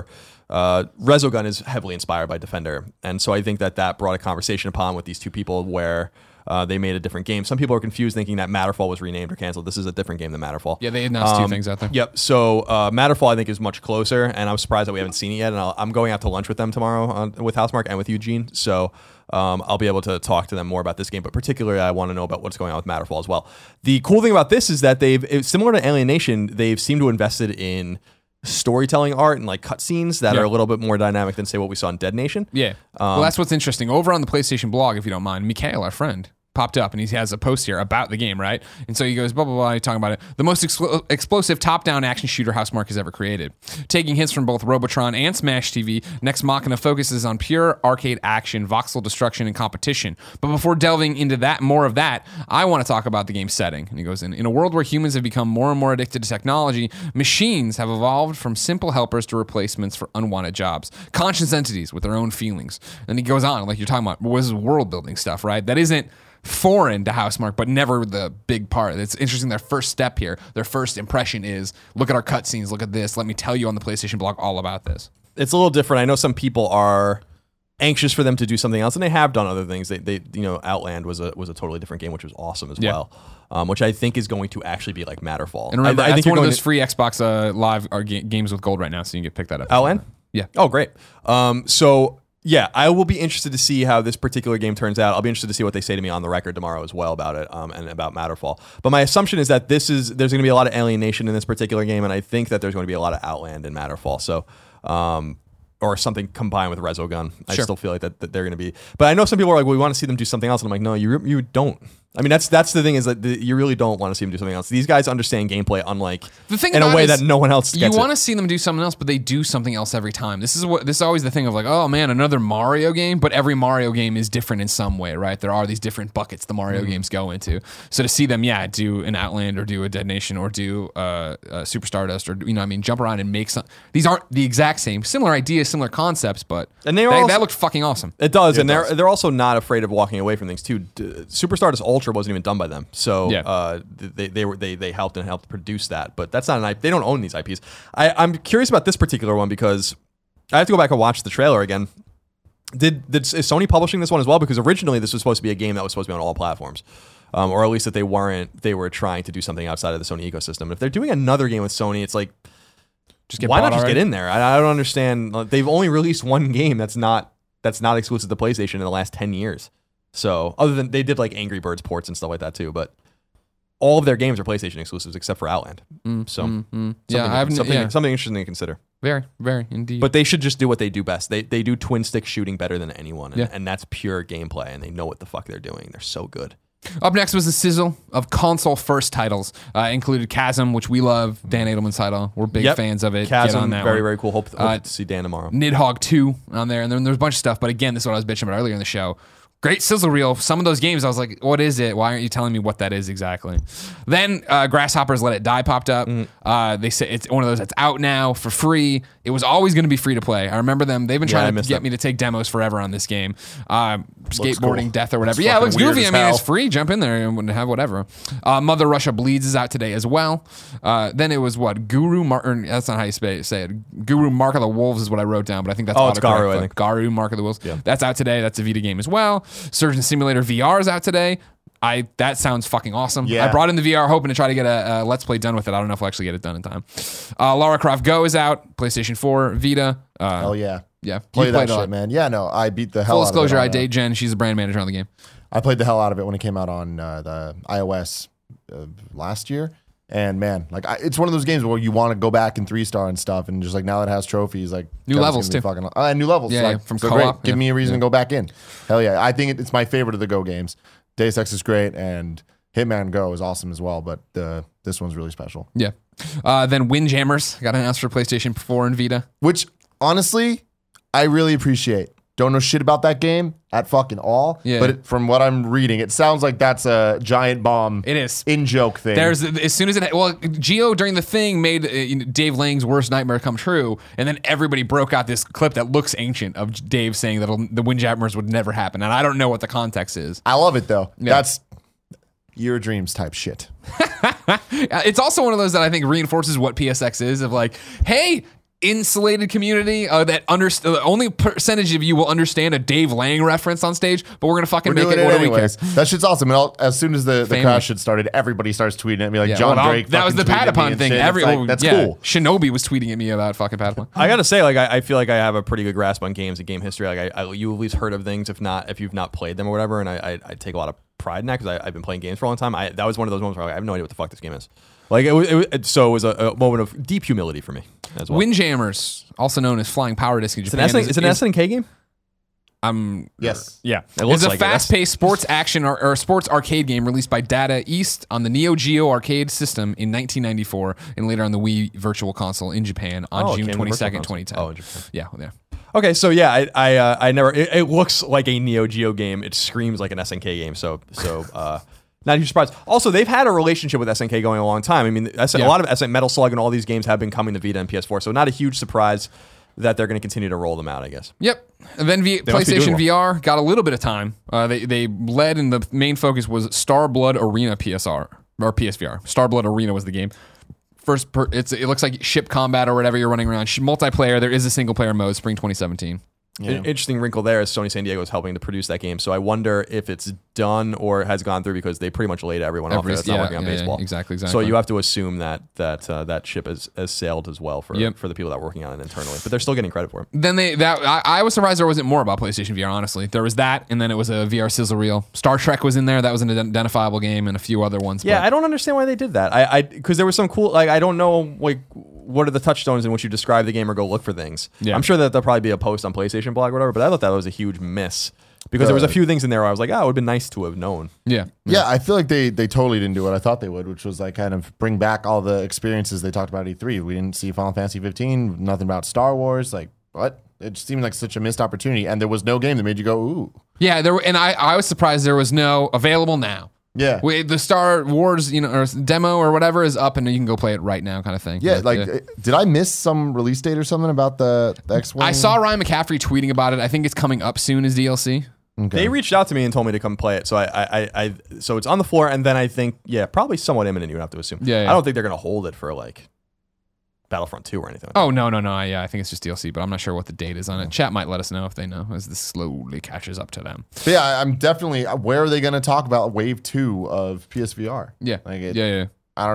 Resogun is heavily inspired by Defender. And so I think that brought a conversation upon with these two people where they made a different game. Some people are confused thinking that Matterfall was renamed or canceled. This is a different game than Matterfall. Yeah, they announced two things out there. Yep. So Matterfall, I think, is much closer, and I'm surprised that we haven't seen it yet. And I'm going out to lunch with them tomorrow with Housemarque and with Eugene. So I'll be able to talk to them more about this game, but particularly I want to know about what's going on with Matterfall as well. The cool thing about this is that similar to Alienation, they've seemed to invested in storytelling art and like cutscenes that are a little bit more dynamic than say what we saw in Dead Nation. Yeah. Well, that's what's interesting. Over on the PlayStation blog, if you don't mind, Mikhail, our friend, popped up and he has a post here about the game, right? And so he goes, blah, blah, blah, talking about it. The most explosive top-down action shooter Housemarque has ever created. Taking hints from both Robotron and Smash TV, Nex Machina focuses on pure arcade action, voxel destruction, and competition. But before delving into more of that, I want to talk about the game's setting. And he goes, in a world where humans have become more and more addicted to technology, machines have evolved from simple helpers to replacements for unwanted jobs. Conscious entities with their own feelings. And he goes on, like you're talking about, this is world-building stuff, right? That isn't foreign to Housemarque, but never the big part. It's interesting. Their first step here, their first impression is, look at our cutscenes, look at this. Let me tell you on the PlayStation blog all about this. It's a little different. I know some people are anxious for them to do something else, and they have done other things. They Outland was a totally different game, which was awesome as well. Which I think is going to actually be like Matterfall. And remember, I think that's one of going those free Xbox Live games with gold right now, so you can pick that up. Outland? Yeah. Oh, great. So yeah, I will be interested to see how this particular game turns out. I'll be interested to see what they say to me on the record tomorrow as well about it, and about Matterfall. But my assumption is that there's going to be a lot of alienation in this particular game, and I think that there's going to be a lot of Outland in Matterfall. So, or something combined with Resogun. I still feel like that they're going to be. But I know some people are like, well, we want to see them do something else, and I'm like, no, you don't. I mean, that's the thing is that you really don't want to see them do something else. These guys understand gameplay unlike The thing in a about way it is that no one else gets You want it. to see them do something else, but they do something else every time. This is always the thing of like, oh man, another Mario game, but every Mario game is different in some way, right? There are these different buckets the Mario games go into. So to see them, do an Outland or do a Dead Nation or do Super Stardust or jump around and make some. These aren't the exact same, similar ideas, similar concepts, but And they are also- that looked fucking awesome. It does, and does. they're also not afraid of walking away from things too. Super Stardust Ultra wasn't even done by them, so Yeah. they helped produce that. But that's not an IP. They don't own these IPs. I'm curious about this particular one because I have to go back and watch the trailer again. Is Sony publishing this one as well? Because originally this was supposed to be a game that was supposed to be on all platforms, or at least that they weren't. They were trying to do something outside of the Sony ecosystem. If they're doing another game with Sony, it's like, why not just get in there? I don't understand. They've only released one game that's not exclusive to PlayStation in the last 10 years. So other than they did like Angry Birds ports and stuff like that too, but all of their games are PlayStation exclusives except for Outland. Something interesting to consider. Very, very indeed. But they should just do what they do best. They do twin stick shooting better than anyone, and that's pure gameplay. And they know what the fuck they're doing. They're so good. Up next was the sizzle of console first titles. Included Chasm, which we love. Dan Edelman's title. We're big fans of it. Chasm, Get on that very, one. very cool. Hope to see Dan tomorrow. Nidhogg 2 on there. And then there's a bunch of stuff. But again, this is what I was bitching about earlier in the show. Great sizzle reel. Some of those games, I was like, what is it? Why aren't you telling me what that is exactly? Then Grasshoppers Let It Die popped up. They say it's one of those that's out now for free. It was always going to be free to play. I remember them. They've been trying to get me to take demos forever on this game. Skateboarding cool. Death or whatever. It's Yeah, it looks fucking weird goofy. as I mean, hell. it's free. Jump in there and have whatever. Mother Russia Bleeds is out today as well. Then it was what? That's not how you say it. Guru Mark of the Wolves is what I wrote down, but I think that's it's Garu, autocorrect. I think. Garu Mark of the Wolves. Yeah. That's out today. That's a Vita game as well. Surgeon Simulator VR is out today. That sounds fucking awesome. Yeah. I brought in the VR hoping to try to get a Let's Play done with it. I don't know if I'll actually get it done in time. Lara Croft Go is out. PlayStation 4, Vita. Hell yeah. Yeah. Play You that played shit, man. Yeah, no, I beat the hell Full out of it. disclosure, on, I date Jen. She's the brand manager on the game. I played the hell out of it when it came out on the iOS last year. And man, like it's one of those games where you want to go back and 3-star and stuff, and just like now that it has trophies, like New God, it's levels, gonna be too. fucking, new levels, Yeah, like, yeah, from so co-op, great. Give yeah. me a reason to go back in. Hell yeah, I think it's my favorite of the Go games. Deus Ex is great, and Hitman Go is awesome as well, but this one's really special. Yeah. Then Windjammers got announced for PlayStation 4 and Vita. Which honestly, I really appreciate. Don't know shit about that game at fucking all. Yeah. But from what I'm reading, it sounds like that's a giant bomb. It is. In-joke thing. There's as soon as Geo during the thing made Dave Lang's worst nightmare come true, and then everybody broke out this clip that looks ancient of Dave saying that the Windjammers would never happen, and I don't know what the context is. I love it though. Yeah. That's your dreams type shit. It's also one of those that I think reinforces what PSX is of like, hey, insulated community that only percentage of you will understand a Dave Lang reference on stage, but we're gonna fucking make it. What do we care? That shit's awesome. And as soon as the crash shit started, everybody starts tweeting at me like John Drake. That was the fucking tweeted at me Patapon and thing. shit. It's like, that's cool. Shinobi was tweeting at me about fucking Patapon. I gotta say, like, I feel like I have a pretty good grasp on games and game history. Like, you at least heard of things, if you've not played them or whatever. And I take a lot of pride in that because I've been playing games for a long time. That was one of those moments where I have no idea what the fuck this game is. Like, it was a moment of deep humility for me as well. Windjammers, also known as Flying Power Disc in Japan. It's an SNK game? Yes. Yeah. It looks It's a like it. fast-paced sports action or sports arcade game released by Data East on the Neo Geo arcade system in 1994 and later on the Wii Virtual Console in Japan on June it came to Virtual 22nd, Console. 2010. Oh, in Japan. Yeah. Okay, so yeah, I never. It looks like a Neo Geo game. It screams like an SNK game. So not a huge surprise. Also, they've had a relationship with SNK going a long time. I mean, a lot of Metal Slug and all these games have been coming to Vita and PS4. So not a huge surprise that they're going to continue to roll them out, I guess. Yep. And then must be PlayStation doing VR got a little bit of time. They led, and the main focus was Star Blood Arena PSR or PSVR. Star Blood Arena was the game. It looks like ship combat or whatever you're running around. Multiplayer. There is a single player mode. Spring 2017. Interesting wrinkle there is Sony San Diego is helping to produce that game. So I wonder if it's done or has gone through because they pretty much laid everyone off that's not working on baseball. Yeah, exactly. So you have to assume that ship has sailed as well for the people that are working on it internally. But they're still getting credit for it. Then I was surprised there wasn't more about PlayStation VR, honestly. There was that, and then it was a VR sizzle reel. Star Trek was in there. That was an identifiable game, and a few other ones. Yeah, I don't understand why they did that. Because there was some cool, I don't know, what are the touchstones in which you describe the game or go look for things. Yeah. I'm sure that there'll probably be a post on PlayStation blog or whatever, but I thought that was a huge miss because there was a few things in there where I was like, it would have been nice to have known. Yeah. I feel like they totally didn't do what I thought they would, which was like kind of bring back all the experiences they talked about at E3. We didn't see Final Fantasy 15, nothing about Star Wars. Like, what? It just seemed like such a missed opportunity, and there was no game that made you go, ooh. Yeah, and I was surprised there was no available now. Yeah, the Star Wars, or demo or whatever is up, and you can go play it right now, kind of thing. Yeah, did I miss some release date or something about the X-Wing? I saw Ryan McCaffrey tweeting about it. I think it's coming up soon as DLC. Okay. They reached out to me and told me to come play it, so I so it's on the floor, and then I think probably somewhat imminent. You would have to assume. Yeah. I don't think they're gonna hold it for like Battlefront 2 or anything like that. Oh, no. Yeah, I think it's just DLC, but I'm not sure what the date is on it. Chat might let us know if they know as this slowly catches up to them. But yeah, I'm definitely, where are they going to talk about Wave 2 of PSVR? Yeah. Yeah.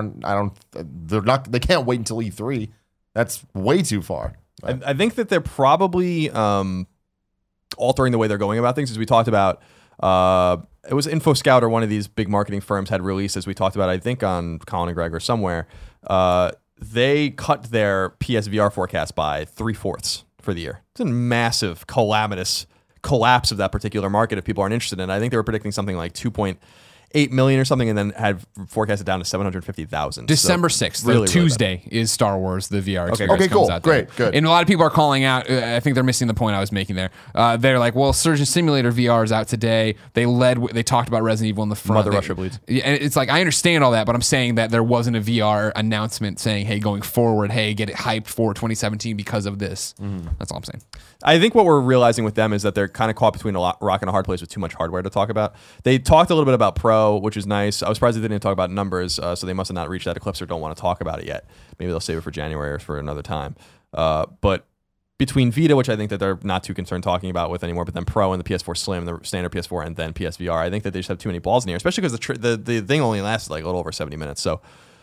They can't wait until E3. That's way too far. I think that they're probably altering the way they're going about things, as we talked about. It was InfoScout or one of these big marketing firms had released, as we talked about, I think on Colin and Greg or somewhere, they cut their PSVR forecast by 3/4 for the year. It's a massive, calamitous collapse of that particular market if people aren't interested in it. I think they were predicting something like 2.8 million or something, and then had forecasted down to 750,000. December 6th, really, Tuesday, is Star Wars, the VR experience. Okay, cool. Out Great, good. And a lot of people are calling out, I think they're missing the point I was making there. They're like, well, Surgeon Simulator VR is out today. They talked about Resident Evil in the front. Mother Russia bleeds. And it's like, I understand all that, but I'm saying that there wasn't a VR announcement saying, hey, going forward, hey, get it hyped for 2017 because of this. Mm-hmm. That's all I'm saying. I think what we're realizing with them is that they're kind of caught between a rock and a hard place with too much hardware to talk about. They talked a little bit about Pro, which is nice. I was surprised they didn't talk about numbers, so they must have not reached that eclipse or don't want to talk about it yet. Maybe they'll save it for January or for another time. But between Vita, which I think that they're not too concerned talking about with anymore, but then Pro and the PS4 Slim, the standard PS4, and then PSVR, I think that they just have too many balls in the air, especially because the thing only lasted like a little over 70 minutes. So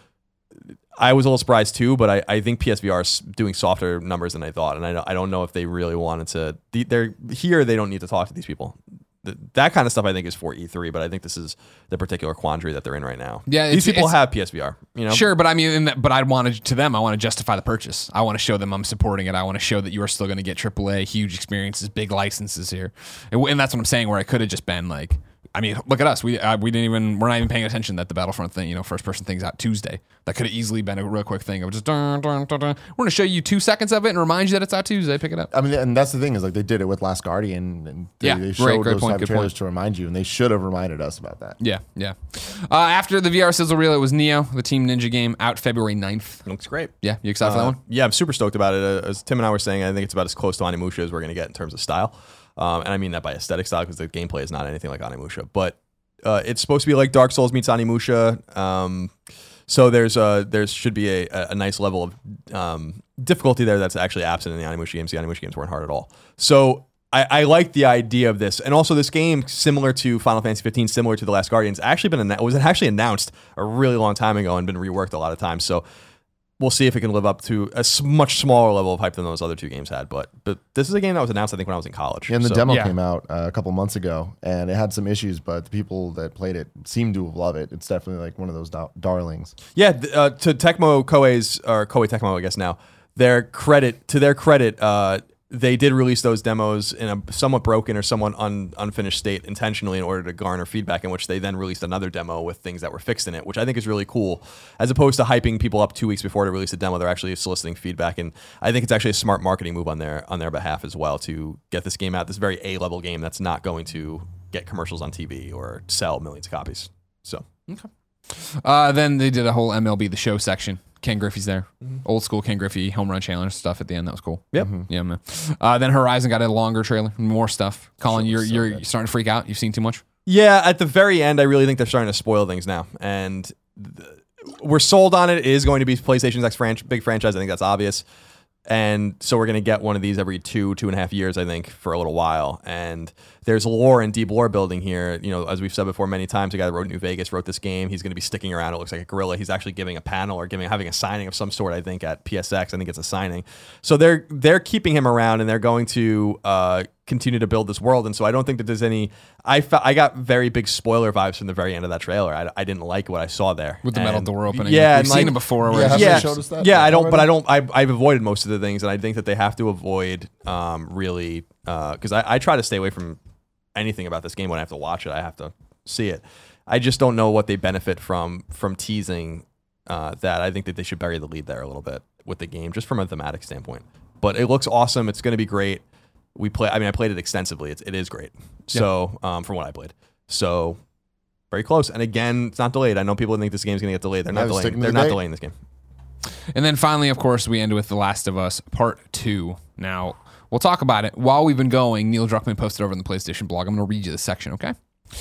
I was a little surprised too, but I think PSVR is doing softer numbers than I thought, and I don't know if they really wanted to. They're here; they don't need to talk to these people. That kind of stuff I think is for E3, but I think this is the particular quandary that they're in right now. Yeah, these people have PSVR, Sure, but I mean, but I want to justify the purchase. I want to show them I'm supporting it. I want to show that you are still going to get AAA, huge experiences, big licenses here, and that's what I'm saying. Where I could have just been like, I mean, look at us. We're not even paying attention that the Battlefront thing, first person thing's out Tuesday. That could have easily been a real quick thing of just we're going to show you 2 seconds of it and remind you that it's out Tuesday. Pick it up. I mean, and that's the thing is like they did it with Last Guardian, and they showed those type of trailers to remind you, and they should have reminded us about that. Yeah. After the VR sizzle reel, it was Neo, the Team Ninja game, out February 9th. Looks great. Yeah, you excited for that one? Yeah, I'm super stoked about it. As Tim and I were saying, I think it's about as close to Onimusha as we're going to get in terms of style, and I mean that by aesthetic style because the gameplay is not anything like Onimusha, but. It's supposed to be like Dark Souls meets Onimusha, so there should be a nice level of difficulty there that's actually absent in the Onimusha games. The Onimusha games weren't hard at all. So I like the idea of this, and also this game, similar to Final Fantasy 15, similar to The Last Guardian, was actually announced a really long time ago and been reworked a lot of times. So. We'll see if it can live up to a much smaller level of hype than those other 2 games had. But this is a game that was announced, I think, when I was in college. Yeah, and the demo came out a couple months ago, and it had some issues, but the people that played it seemed to love it. It's definitely like one of those darlings. Yeah, to Tecmo Koei's, or Koei Tecmo, I guess now, to their credit, they did release those demos in a somewhat broken or somewhat unfinished state intentionally in order to garner feedback, in which they then released another demo with things that were fixed in it, which I think is really cool. As opposed to hyping people up 2 weeks before to release a demo, they're actually soliciting feedback, and I think it's actually a smart marketing move on their behalf as well to get this game out, this very A-level game that's not going to get commercials on TV or sell millions of copies. So, okay. Then they did a whole MLB The Show section. Ken Griffey's there. Mm-hmm. Old school Ken Griffey home run challenge stuff at the end. That was cool. Yep. Mm-hmm. Yeah, man. Then Horizon got a longer trailer, more stuff. Colin, you're starting to freak out. You've seen too much? Yeah, at the very end, I really think they're starting to spoil things now. And we're sold on it. It is going to be PlayStation's next big franchise. I think that's obvious. And so we're going to get one of these every 2.5 years, I think, for a little while. And there's lore and deep lore building here. You know, as we've said before many times, the guy that wrote New Vegas wrote this game. He's going to be sticking around. It looks like a gorilla. He's actually giving a panel or having a signing of some sort, I think, at PSX. I think it's a signing. So they're keeping him around, and they're going to continue to build this world. And so I don't think that there's any. I got very big spoiler vibes from the very end of that trailer. I didn't like what I saw there with the metal door opening. Yeah, we've seen it before. Yeah, have they showed us that? Yeah, I don't. already? But I don't. I've avoided most of the things, and I think that they have to avoid really because I try to stay away from anything about this game when I have to watch it. I have to see it. I just don't know what they benefit from teasing that. I think that they should bury the lead there a little bit with the game, just from a thematic standpoint. But it looks awesome. It's going to be great. I played it extensively. It is great. So from what I played, so very close. And again, it's not delayed. I know people think this game's going to get delayed. They're not delaying. They're not delaying this game. And then finally, of course, we end with The Last of Us Part 2. Now, we'll talk about it. While we've been going, Neil Druckmann posted over on the PlayStation blog. I'm going to read you this section, okay?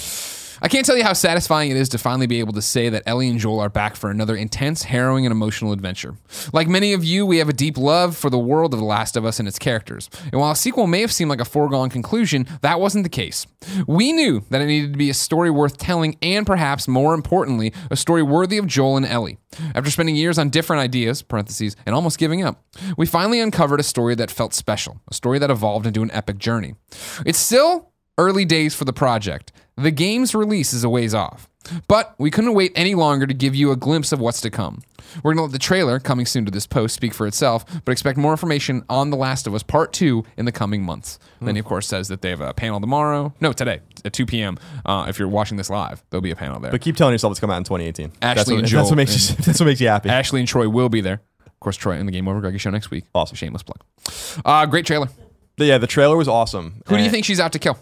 I can't tell you how satisfying it is to finally be able to say that Ellie and Joel are back for another intense, harrowing, and emotional adventure. Like many of you, we have a deep love for the world of The Last of Us and its characters. And while a sequel may have seemed like a foregone conclusion, that wasn't the case. We knew that it needed to be a story worth telling and perhaps, more importantly, a story worthy of Joel and Ellie. After spending years on different ideas, parentheses, and almost giving up, we finally uncovered a story that felt special, a story that evolved into an epic journey. It's still early days for the project. The game's release is a ways off, but we couldn't wait any longer to give you a glimpse of what's to come. We're going to let the trailer, coming soon to this post, speak for itself, but expect more information on The Last of Us Part 2 in the coming months. Then he, of course, says that they have a panel tomorrow. No, today, at 2 p.m. If you're watching this live, there'll be a panel there. But keep telling yourself it's coming out in 2018. Ashley and Joel. That's what makes you happy. Ashley and Troy will be there. Of course, Troy in the Game Over Greggy show next week. Awesome. Shameless plug. Great trailer. The trailer was awesome. Who do you think she's out to kill?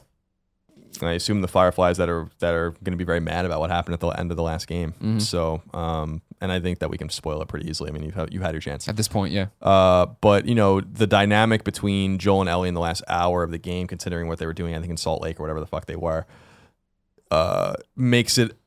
I assume the Fireflies that are going to be very mad about what happened at the end of the last game. Mm-hmm. So, and I think that we can spoil it pretty easily. I mean, you've had your chance at this point, yeah. But you know, the dynamic between Joel and Ellie in the last hour of the game, considering what they were doing, I think in Salt Lake or whatever the fuck they were, makes it.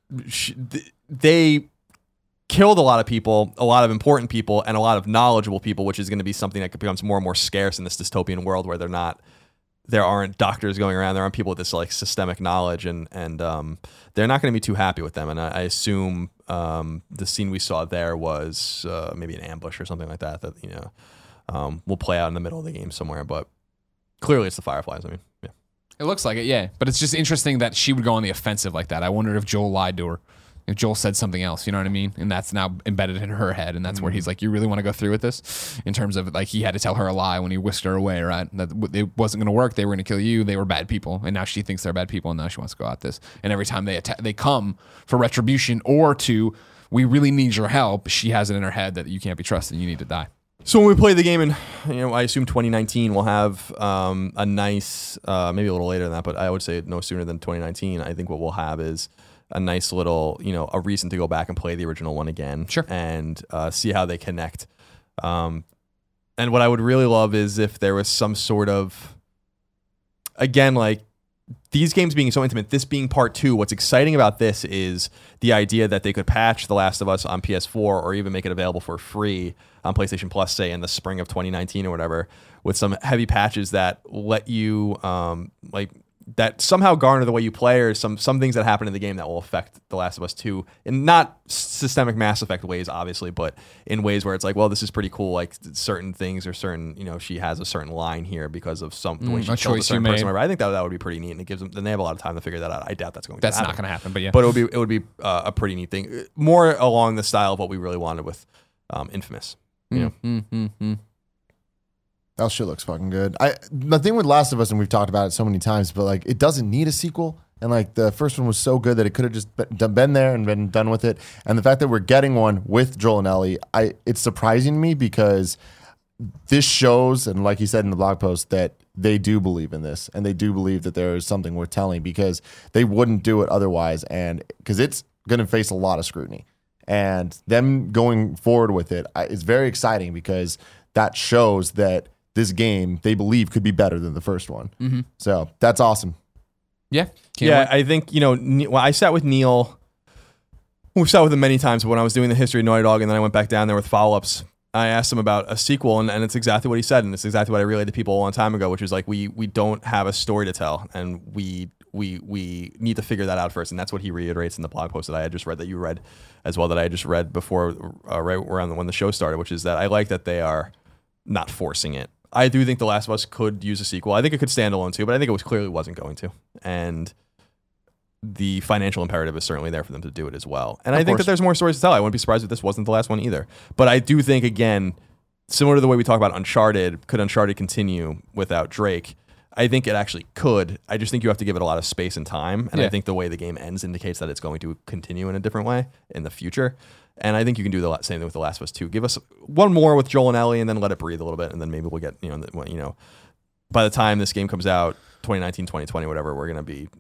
They killed a lot of people, a lot of important people, and a lot of knowledgeable people, which is going to be something that becomes more and more scarce in this dystopian world where there aren't doctors going around. There aren't people with this like systemic knowledge, and they're not going to be too happy with them. And I assume the scene we saw there was maybe an ambush or something like that. That will play out in the middle of the game somewhere. But clearly, it's the Fireflies. I mean, yeah, it looks like it. Yeah, but it's just interesting that she would go on the offensive like that. I wondered if Joel lied to her. If Joel said something else, you know what I mean? And that's now embedded in her head. And that's where he's like, you really want to go through with this? In terms of like, he had to tell her a lie when he whisked her away, right? That it wasn't going to work. They were going to kill you. They were bad people. And now she thinks they're bad people. And now she wants to go at this. And every time they come for retribution or to, we really need your help, she has it in her head that you can't be trusted and you need to die. So when we play the game in, I assume 2019, we'll have a nice, maybe a little later than that, but I would say no sooner than 2019. I think what we'll have is a nice little, a reason to go back and play the original one again. Sure. And see how they connect. And what I would really love is if there was some sort of, again, like these games being so intimate, this being part 2, what's exciting about this is the idea that they could patch The Last of Us on PS4 or even make it available for free on PlayStation Plus, say in the spring of 2019 or whatever, with some heavy patches that let you, that somehow garner the way you play, or some things that happen in the game that will affect The Last of Us 2 in not systemic Mass Effect ways, obviously, but in ways where it's like, well, this is pretty cool. Like certain things or certain, she has a certain line here because of the way she killed a certain person. I think that would be pretty neat, and it gives them. Then they have a lot of time to figure that out. I doubt that's going to happen. That's not going to happen, but yeah. But it would be a pretty neat thing, more along the style of what we really wanted with Infamous. That shit looks fucking good. The thing with Last of Us, and we've talked about it so many times, but like it doesn't need a sequel. And like the first one was so good that it could have just been there and been done with it. And the fact that we're getting one with Joel and Ellie, it's surprising to me because this shows, and like you said in the blog post, that they do believe in this and they do believe that there is something worth telling, because they wouldn't do it otherwise. And because it's going to face a lot of scrutiny, and them going forward with it is very exciting, because that shows that this game, they believe, could be better than the first one. Mm-hmm. So that's awesome. Yeah. Wait. I think, I sat with Neil. We've sat with him many times, but when I was doing the history of Naughty Dog and then I went back down there with follow-ups, I asked him about a sequel, and it's exactly what he said, and it's exactly what I relayed to people a long time ago, which is like we don't have a story to tell, and we need to figure that out first, and that's what he reiterates in the blog post that I had just read, that you read as well, that I had just read before, right around when the show started, which is that I like that they are not forcing it. I do think The Last of Us could use a sequel. I think it could stand alone too, but I think it clearly wasn't going to, and the financial imperative is certainly there for them to do it as well. And I think that there's more stories to tell. I wouldn't be surprised if this wasn't the last one either. But I do think, again, similar to the way we talk about Uncharted, could Uncharted continue without Drake? I think it actually could. I just think you have to give it a lot of space and time. And I think the way the game ends indicates that it's going to continue in a different way in the future. And I think you can do the same thing with The Last of Us 2. Give us one more with Joel and Ellie, and then let it breathe a little bit, and then maybe we'll get, by the time this game comes out, 2019, 2020, whatever, we're going to be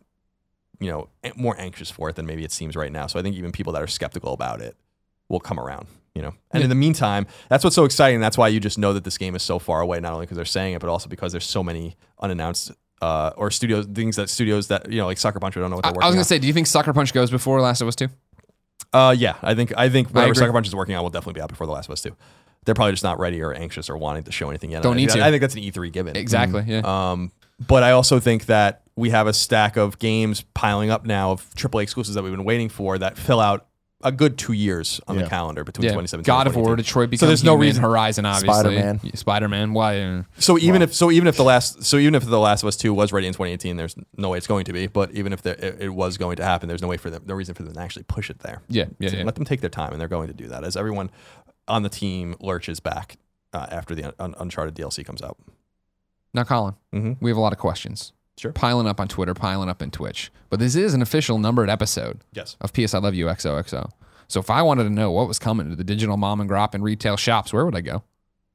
more anxious for it than maybe it seems right now. So I think even people that are skeptical about it will come around, And in the meantime, that's what's so exciting. That's why you just know that this game is so far away, not only because they're saying it, but also because there's so many unannounced or studios that, like Sucker Punch, I don't know what they're working on. I was going to say, do you think Sucker Punch goes before Last of Us 2? Yeah, I think whatever Sucker Punch is working on will definitely be out before The Last of Us 2. They're probably just not ready or anxious or wanting to show anything yet. Don't need to. I think that's an E3 given. Exactly, yeah. But I also think that we have a stack of games piling up now of AAA exclusives that we've been waiting for that fill out a good 2 years on the calendar between 2017 God and 2022. of War, Detroit becomes so there's no reason. Horizon, obviously. Spider-Man. Why? So even if The Last of Us 2 was ready in 2018, there's no way it's going to be. But even if it was going to happen, there's no reason for them to actually push it there. Let them take their time, and they're going to do that as everyone on the team lurches back after the Uncharted DLC comes out. Now, Colin, we have a lot of questions. Sure. Piling up on Twitter, piling up in Twitch. But this is an official numbered episode of PS I Love You XOXO. So if I wanted to know what was coming to the digital mom and grop and retail shops, where would I go?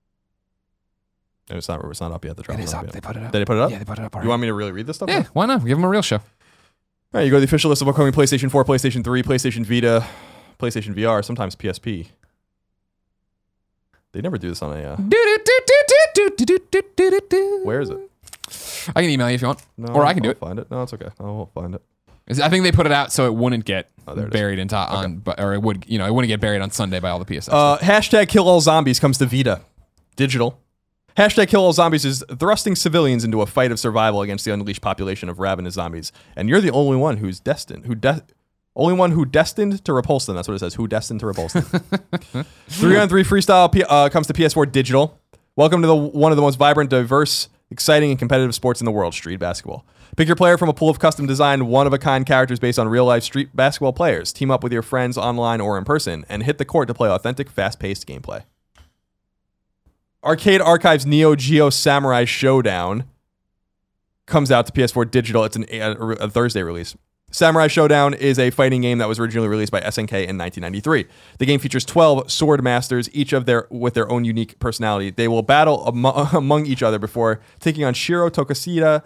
It's not up yet. The drop. It is up. They put it up. Did they put it up? Yeah, they put it up already. You want me to really read this stuff? Yeah, why not? Give them a real show. All right, you go to the official list of upcoming PlayStation 4, PlayStation 3, PlayStation Vita, PlayStation VR, sometimes PSP. They never do this on a... Where is it? I can email you if you want. No, or I can do it. Find it. No, it's okay. I won't find it. I think they put it out so it wouldn't get buried or it wouldn't get buried on Sunday by all the PSX. Hashtag Kill All Zombies comes to Vita. Digital. Hashtag Kill All Zombies is thrusting civilians into a fight of survival against the unleashed population of ravenous zombies. And you're the only one who's destined to repulse them. That's what it says. Who destined to repulse them. 3-on-3 freestyle comes to PS4 Digital. Welcome to one of the most vibrant, diverse, exciting, and competitive sports in the world, street basketball. Pick your player from a pool of custom-designed, one-of-a-kind characters based on real-life street basketball players. Team up with your friends online or in person, and hit the court to play authentic, fast-paced gameplay. Arcade Archives Neo Geo Samurai Showdown comes out to PS4 Digital. It's a Thursday release. Samurai Showdown is a fighting game that was originally released by SNK in 1993. The game features 12 sword masters, each with their own unique personality. They will battle among each other before taking on Shiro Tokisada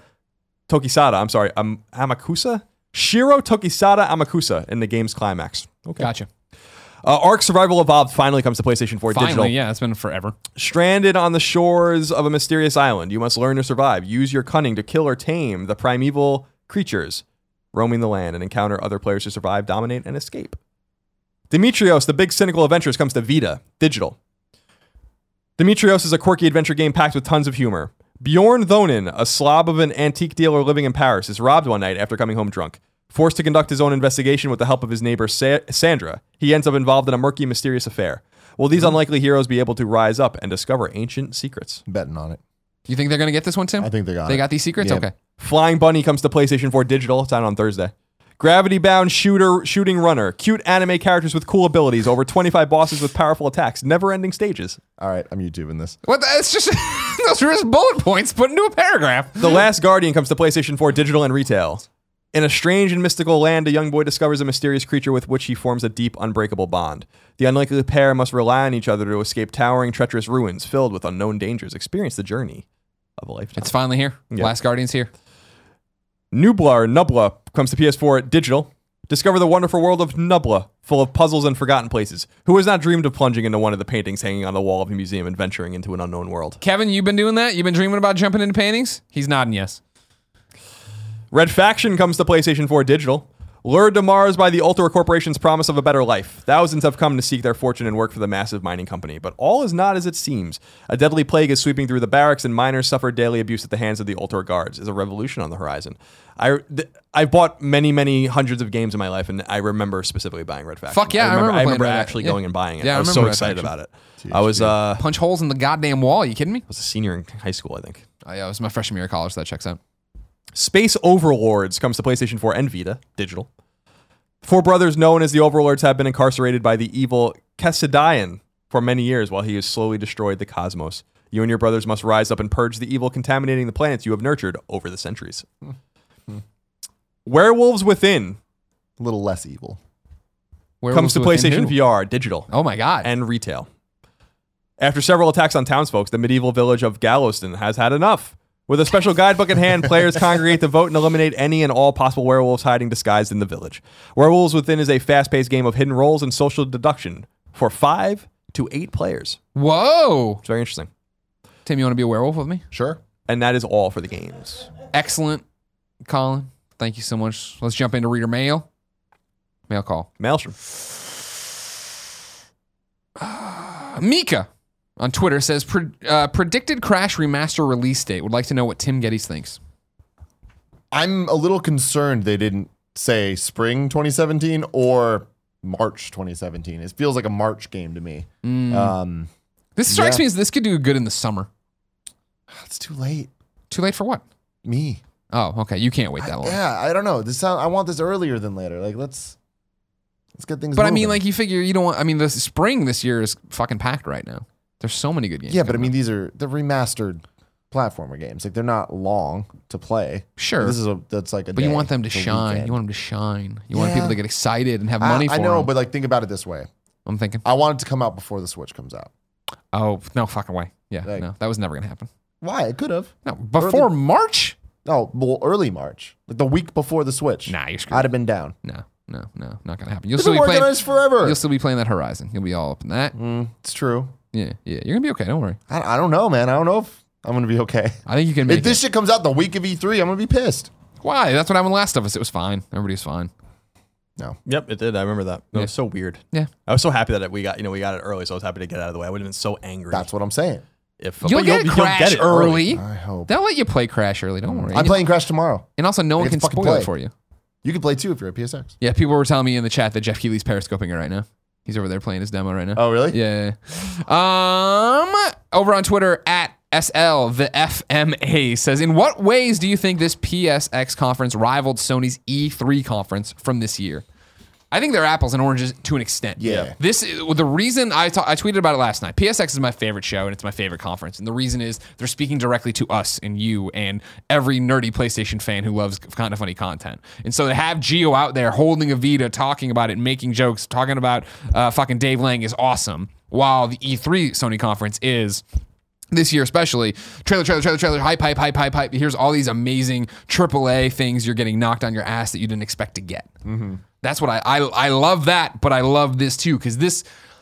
Amakusa? Shiro Tokisada Amakusa in the game's climax. Okay. Gotcha. Ark Survival Evolved finally comes to PlayStation 4 Digital. Yeah, it's been forever. Stranded on the shores of a mysterious island, you must learn to survive. Use your cunning to kill or tame the primeval creatures roaming the land and encounter other players to survive, dominate, and escape. Demetrios, the Big Cynical Adventures comes to Vita Digital. Demetrios is a quirky adventure game packed with tons of humor. Bjorn Thonin, a slob of an antique dealer living in Paris, is robbed one night after coming home drunk. Forced to conduct his own investigation with the help of his neighbor Sandra, he ends up involved in a murky, mysterious affair. Will these unlikely heroes be able to rise up and discover ancient secrets? Betting on it. You think they're going to get this one, Tim? I think they got it. They got these secrets? Yeah. Okay. Flying Bunny comes to PlayStation 4 Digital. It's out on Thursday. Gravity-bound shooting runner. Cute anime characters with cool abilities. Over 25 bosses with powerful attacks. Never-ending stages. All right, I'm YouTubing this. What? It's just those are just bullet points put into a paragraph. The Last Guardian comes to PlayStation 4 Digital and retail. In a strange and mystical land, a young boy discovers a mysterious creature with which he forms a deep, unbreakable bond. The unlikely pair must rely on each other to escape towering, treacherous ruins filled with unknown dangers. Experience the journey of a lifetime. It's finally here. Yeah. Last Guardian's here. Nubla comes to PS4 Digital. Discover the wonderful world of Nubla, full of puzzles and forgotten places. Who has not dreamed of plunging into one of the paintings hanging on the wall of a museum and venturing into an unknown world? Kevin, you've been doing that? You've been dreaming about jumping into paintings? He's nodding yes. Red Faction comes to PlayStation 4 Digital. Lured to Mars by the Ultra Corporation's promise of a better life, thousands have come to seek their fortune and work for the massive mining company. But all is not as it seems. A deadly plague is sweeping through the barracks, and miners suffer daily abuse at the hands of the Ultra Guards. Is a revolution on the horizon. I've bought many hundreds of games in my life, and I remember specifically buying Red Faction. Fuck yeah, I remember playing Red actually Faction. going and buying it. Yeah, I was remember so Red excited Faction. about it. I was Punch holes in the goddamn wall. You kidding me? a senior in high school, I think. Oh yeah, it was my freshman year of college, so that checks out. Space Overlords comes to PlayStation 4 and Vita, digital. 4 brothers known as the Overlords have been incarcerated by the evil Kesidian for many years while he has slowly destroyed the cosmos. You and your brothers must rise up and purge the evil contaminating the planets you have nurtured over the centuries. Werewolves Within A little less evil. comes to Werewolves Within PlayStation who? VR, digital, Oh my god. and retail. After several attacks on townsfolk, the medieval village of Gallowston has had enough. With a special guidebook in hand, players congregate to vote and eliminate any and all possible werewolves hiding disguised in the village. Werewolves Within is a fast-paced game of hidden roles and social deduction for 5 to 8 players. Whoa. It's very interesting. Tim, you want to be a werewolf with me? Sure. And that is all for the games. Excellent, Colin. Thank you so much. Let's jump into reader mail. Mail call. Maelstrom. Mika on Twitter says, predicted Crash Remaster release date. Would like to know what Tim Geddes thinks. I'm a little concerned they didn't say spring 2017 or March 2017. It feels like a March game to me. This strikes Yeah. me as this could do good in the summer. It's too late. Too late for what? Me. Oh, okay. You can't wait that long. Yeah, I don't know. I want this earlier than later. Like let's get things But I moving. mean, like, you figure you don't want, I mean, the spring this year is fucking packed right now. There's so many good games. yeah, but I coming mean out. they're remastered platformer games. Like they're not long to play. Sure. That's like a But you day, want them to it's a shine. weekend. You want them to shine. You want Yeah. people to get excited and have money for I know, them. but like think about it this way. I'm thinking, I want it to come out before the Switch comes out. oh, no fucking way. Yeah, Like- no, that was never going to happen. Why? It could have. No, before March? No, well, early March, like the week before the Switch. Nah, you're screwed. I'd have been down. No, not going to happen. You'll They've still been be working on playing. this forever. You'll still be playing that Horizon. You'll be all up in that. It's true. Yeah. You're going to be okay. Don't worry. I don't know, man. I don't know if I'm gonna be okay. I think you can make If this it. shit comes out the week of E3, I'm gonna be pissed. Why? That's what happened Last of Us. It was fine. Everybody was fine. No. Yep, it did. I remember that. It Yeah. was so weird. Yeah. I was so happy that we got it early, so I was happy to get it out of the way. I would have been so angry. That's what I'm saying. if You'll but get you'll Crash get it early. I hope. They'll let you play Crash early. Don't worry. I'm playing Crash tomorrow. And also, no one get can to fucking spoil play. it for you. You can play too if you're at PSX. Yeah, people were telling me in the chat that Jeff Keighley's periscoping it right now. He's over there playing his demo right now. Oh, really? Yeah. Over on Twitter at SL the FMA says, in what ways do you think this PSX conference rivaled Sony's E3 conference from this year? I think they're apples and oranges to an extent. Yeah. This is the reason I tweeted about it last night. PSX is my favorite show and it's my favorite conference. And the reason is they're speaking directly to us and you and every nerdy PlayStation fan who loves kind of funny content. And so to have Gio out there holding a Vita, talking about it, making jokes, talking about fucking Dave Lang is awesome. While the E3 Sony conference is, this year especially, trailer, hype. Here's all these amazing AAA things you're getting knocked on your ass that you didn't expect to get. That's what I love that, but I love this too because the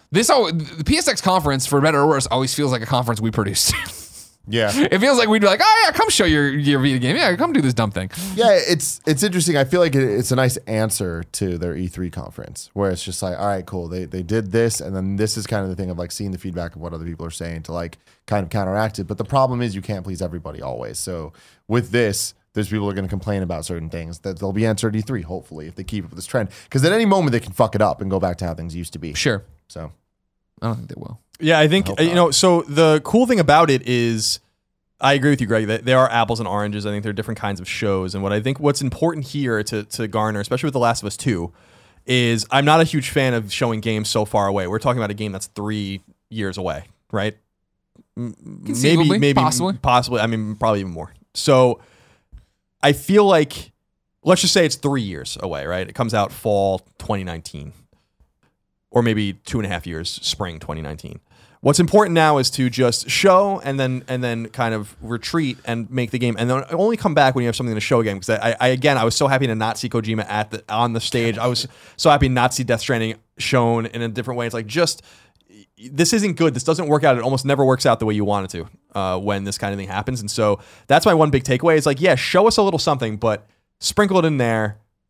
PSX conference, for better or worse, always feels like a conference we produced. Yeah. It feels like we'd be like, oh yeah, come show your Vita game. Yeah, come do this dumb thing. Yeah, it's interesting. I feel like it's a nice answer to their E3 conference where it's just like, all right, cool. They did this, and then this is kind of the thing of like seeing the feedback of what other people are saying to like kind of counteract it. But the problem is you can't please everybody always. So with this, there's people who are going to complain about certain things that they'll be answered at E3, hopefully, if they keep up with this trend. Because at any moment they can fuck it up and go back to how things used to be. Sure. So I don't think they will. Yeah, I think, hope so the cool thing about it is, I agree with you, Greg, that they are apples and oranges. I think they're different kinds of shows. And what's important here to garner, especially with The Last of Us 2, is I'm not a huge fan of showing games so far away. We're talking about a game that's 3 years away, right? Conceivably, possibly. I mean, probably even more. So I feel like, let's just say it's 3 years away, right? It comes out fall 2019. Or maybe 2.5 years, spring 2019. What's important now is to just show and then kind of retreat and make the game, and then only come back when you have something to show again. Because I was so happy to not see Kojima on the stage. I was so happy to not see Death Stranding shown in a different way. It's like, just, this isn't good. This doesn't work out. It almost never works out the way you want it to when this kind of thing happens. And so that's my one big takeaway. Is like, yeah, show us a little something, but sprinkle it in there.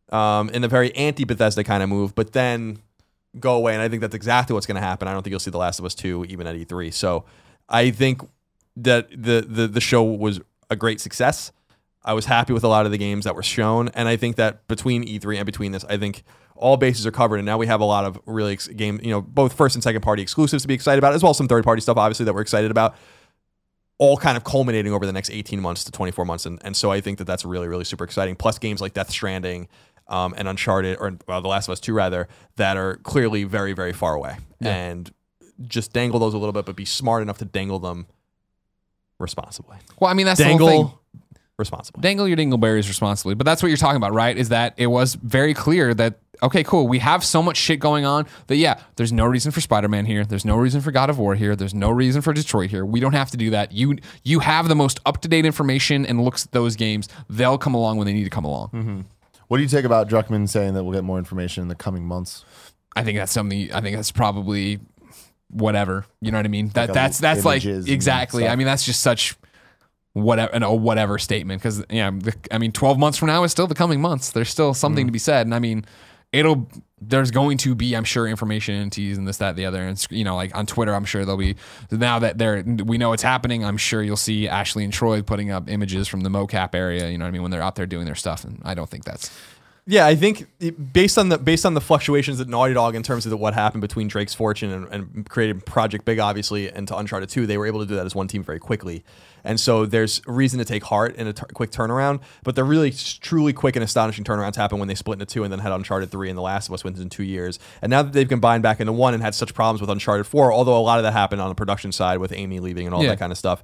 in a very anti-Bethesda kind of move, but then go away. And I think that's exactly what's going to happen. I don't think you'll see The Last of Us 2 even at E3. So I think that the show was a great success. I was happy with a lot of the games that were shown. And I think that between E3 and between this, I think all bases are covered. And now we have a lot of really both first and second party exclusives to be excited about, as well as some third party stuff, obviously, that we're excited about, all kind of culminating over the next 18 months to 24 months. And so I think that that's really, really super exciting. Plus games like Death Stranding, and Uncharted, or The Last of Us 2 rather, that are clearly very, very far away. Yeah. And just dangle those a little bit, but be smart enough to dangle them responsibly. Well, I mean, that's the whole thing. Responsibly. Dangle your dingleberries responsibly. But that's what you're talking about, right? Is that it was very clear that, okay, cool, we have so much shit going on that, yeah, there's no reason for Spider-Man here. There's no reason for God of War here. There's no reason for Detroit here. We don't have to do that. You have the most up-to-date information and looks at those games. They'll come along when they need to come along. Mm-hmm. What do you take about Druckmann saying that we'll get more information in the coming months? I think that's probably whatever. You know what I mean? That's like exactly. I mean, that's just such whatever statement, because 12 months from now is still the coming months. There's still something to be said, and I mean, there's going to be, I'm sure, information and teas and this, that, the other, and like on Twitter, I'm sure there'll be, now that we know it's happening, I'm sure you'll see Ashley and Troy putting up images from the mocap area, you know what I mean, when they're out there doing their stuff, and I don't think that's... Yeah, I think based on the fluctuations at Naughty Dog in terms of what happened between Drake's Fortune and creating Project Big, obviously, and to Uncharted 2, they were able to do that as one team very quickly. And so there's reason to take heart in a quick turnaround, but the really truly quick and astonishing turnarounds happen when they split into two and then had Uncharted 3 and The Last of Us wins in 2 years. And now that they've combined back into one and had such problems with Uncharted 4, although a lot of that happened on the production side with Amy leaving and all that kind of stuff,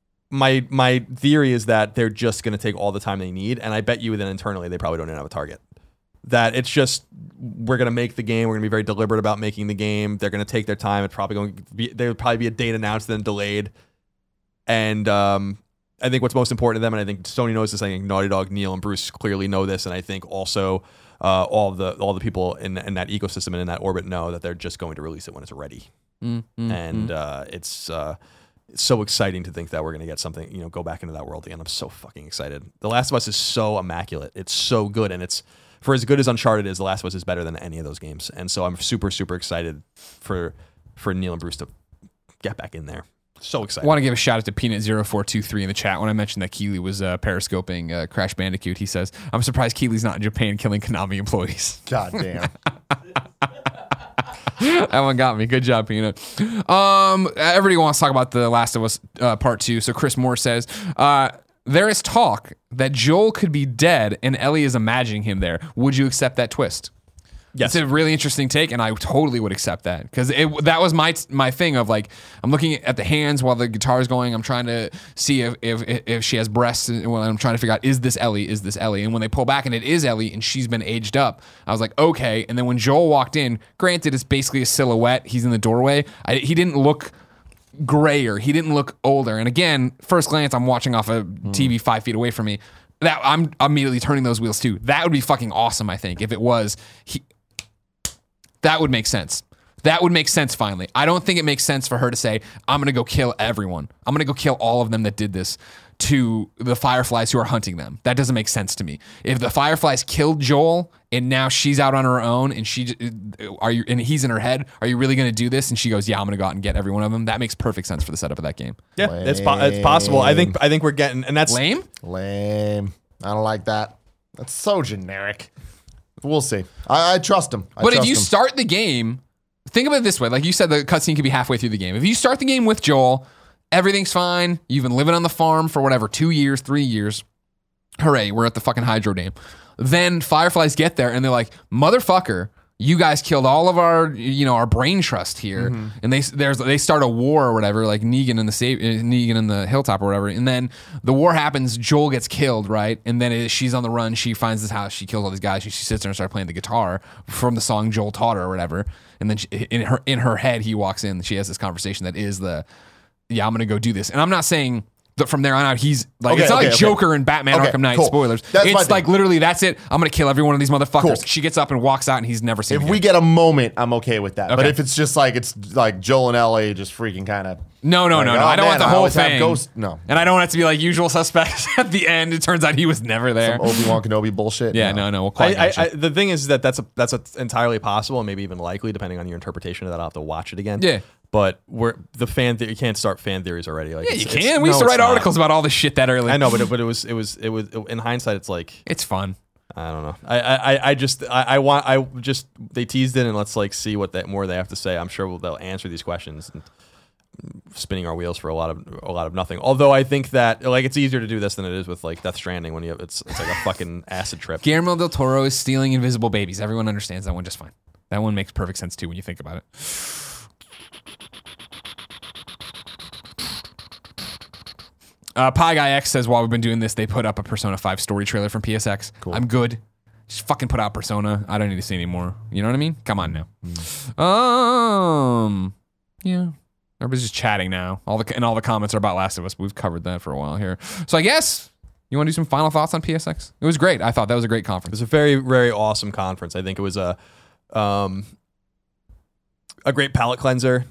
my theory is that they're just going to take all the time they need, and I bet you that internally they probably don't even have a target. That it's just, we're going to make the game. We're going to be very deliberate about making the game. They're going to take their time. It's probably going to be, there'll probably be a date announced then delayed. And I think what's most important to them, and I think Sony knows this, I think Naughty Dog, Neil and Bruce clearly know this, and I think also all the people in that ecosystem and in that orbit know that they're just going to release it when it's ready. And it's so exciting to think that we're going to get something, go back into that world again. I'm so fucking excited. The Last of Us is so immaculate. It's so good, and it's, for as good as Uncharted is, The Last of Us is better than any of those games. And so I'm super, super excited for Neil and Bruce to get back in there. So excited. I want to give a shout out to Peanut0423 in the chat. When I mentioned that Keeley was periscoping Crash Bandicoot, he says, I'm surprised Keeley's not in Japan killing Konami employees. God damn. That one got me. Good job, Peanut. Everybody wants to talk about The Last of Us Part 2. So Chris Moore says, there is talk that Joel could be dead and Ellie is imagining him there. Would you accept that twist? Yes. It's a really interesting take, and I totally would accept that, because that was my thing of, like, I'm looking at the hands while the guitar is going. I'm trying to see if she has breasts. Well, I'm trying to figure out, is this Ellie? Is this Ellie? And when they pull back and it is Ellie and she's been aged up, I was like, okay. And then when Joel walked in, granted, it's basically a silhouette. He's in the doorway. He didn't look grayer. He didn't look older. And again, first glance, I'm watching off a TV 5 feet away from me. That I'm immediately turning those wheels too. That would be fucking awesome, I think, if it was that would make sense. That would make sense finally. I don't think it makes sense for her to say, I'm going to go kill everyone. I'm going to go kill all of them that did this to the Fireflies who are hunting them. That doesn't make sense to me. If the Fireflies killed Joel and now she's out on her own and and he's in her head, are you really going to do this? And she goes, yeah, I'm going to go out and get every one of them. That makes perfect sense for the setup of that game. Yeah, it's possible. I think we're getting, and that's lame. I don't like that. That's so generic. We'll see. I trust him. But if you start the game, think of it this way. Like you said, the cutscene could be halfway through the game. If you start the game with Joel, everything's fine. You've been living on the farm for whatever, 2 years, 3 years. Hooray, we're at the fucking Hydro Dam. Then Fireflies get there and they're like, motherfucker, you guys killed all of our, our brain trust here. And they start a war or whatever, like Negan and the Hilltop or whatever. And then the war happens. Joel gets killed, right? And then she's on the run. She finds this house. She kills all these guys. She sits there and starts playing the guitar from the song Joel taught her or whatever. And then in her head, he walks in. She has this conversation that is I'm going to go do this. And I'm not saying that from there on out, he's like, it's not like Joker and Batman Arkham Knight, cool. spoilers. It's like literally, that's it. I'm going to kill every one of these motherfuckers. Cool. She gets up and walks out and he's never seen If again. we get a moment, I'm okay with that. Okay. But if it's just like, it's like Joel and Ellie just freaking kind of No. Like, I don't oh, want the man, I whole always have thing. Ghost. No. And I don't want it to be like Usual Suspects at the end. It turns out he was never there. Some Obi-Wan Kenobi bullshit. Yeah, no. We'll quite The thing is that that's entirely possible and maybe even likely, depending on your interpretation of that. I'll have to watch it again. Yeah. But you can't start fan theories already. Like, Yeah, you can. We used to write articles about all this shit that early. I know, but it was in hindsight, it's like, It's fun. I don't know. They teased it, and let's like see what more they have to say. I'm sure they'll answer these questions. And spinning our wheels for a lot of nothing. Although I think that like it's easier to do this than it is with like Death Stranding when it's like a fucking acid trip. Guillermo del Toro is stealing invisible babies. Everyone understands that one just fine. That one makes perfect sense too when you think about it. Pie Guy X says while we've been doing this, they put up a Persona 5 story trailer from PSX. Cool. I'm good. Just fucking put out Persona. I don't need to see any more. You know what I mean? Come on now. Yeah. Everybody's just chatting now. All the comments are about Last of Us. But we've covered that for a while here. So I guess you want to do some final thoughts on PSX? It was great. I thought that was a great It conference. was a very, very awesome conference. I think it was a great palate cleanser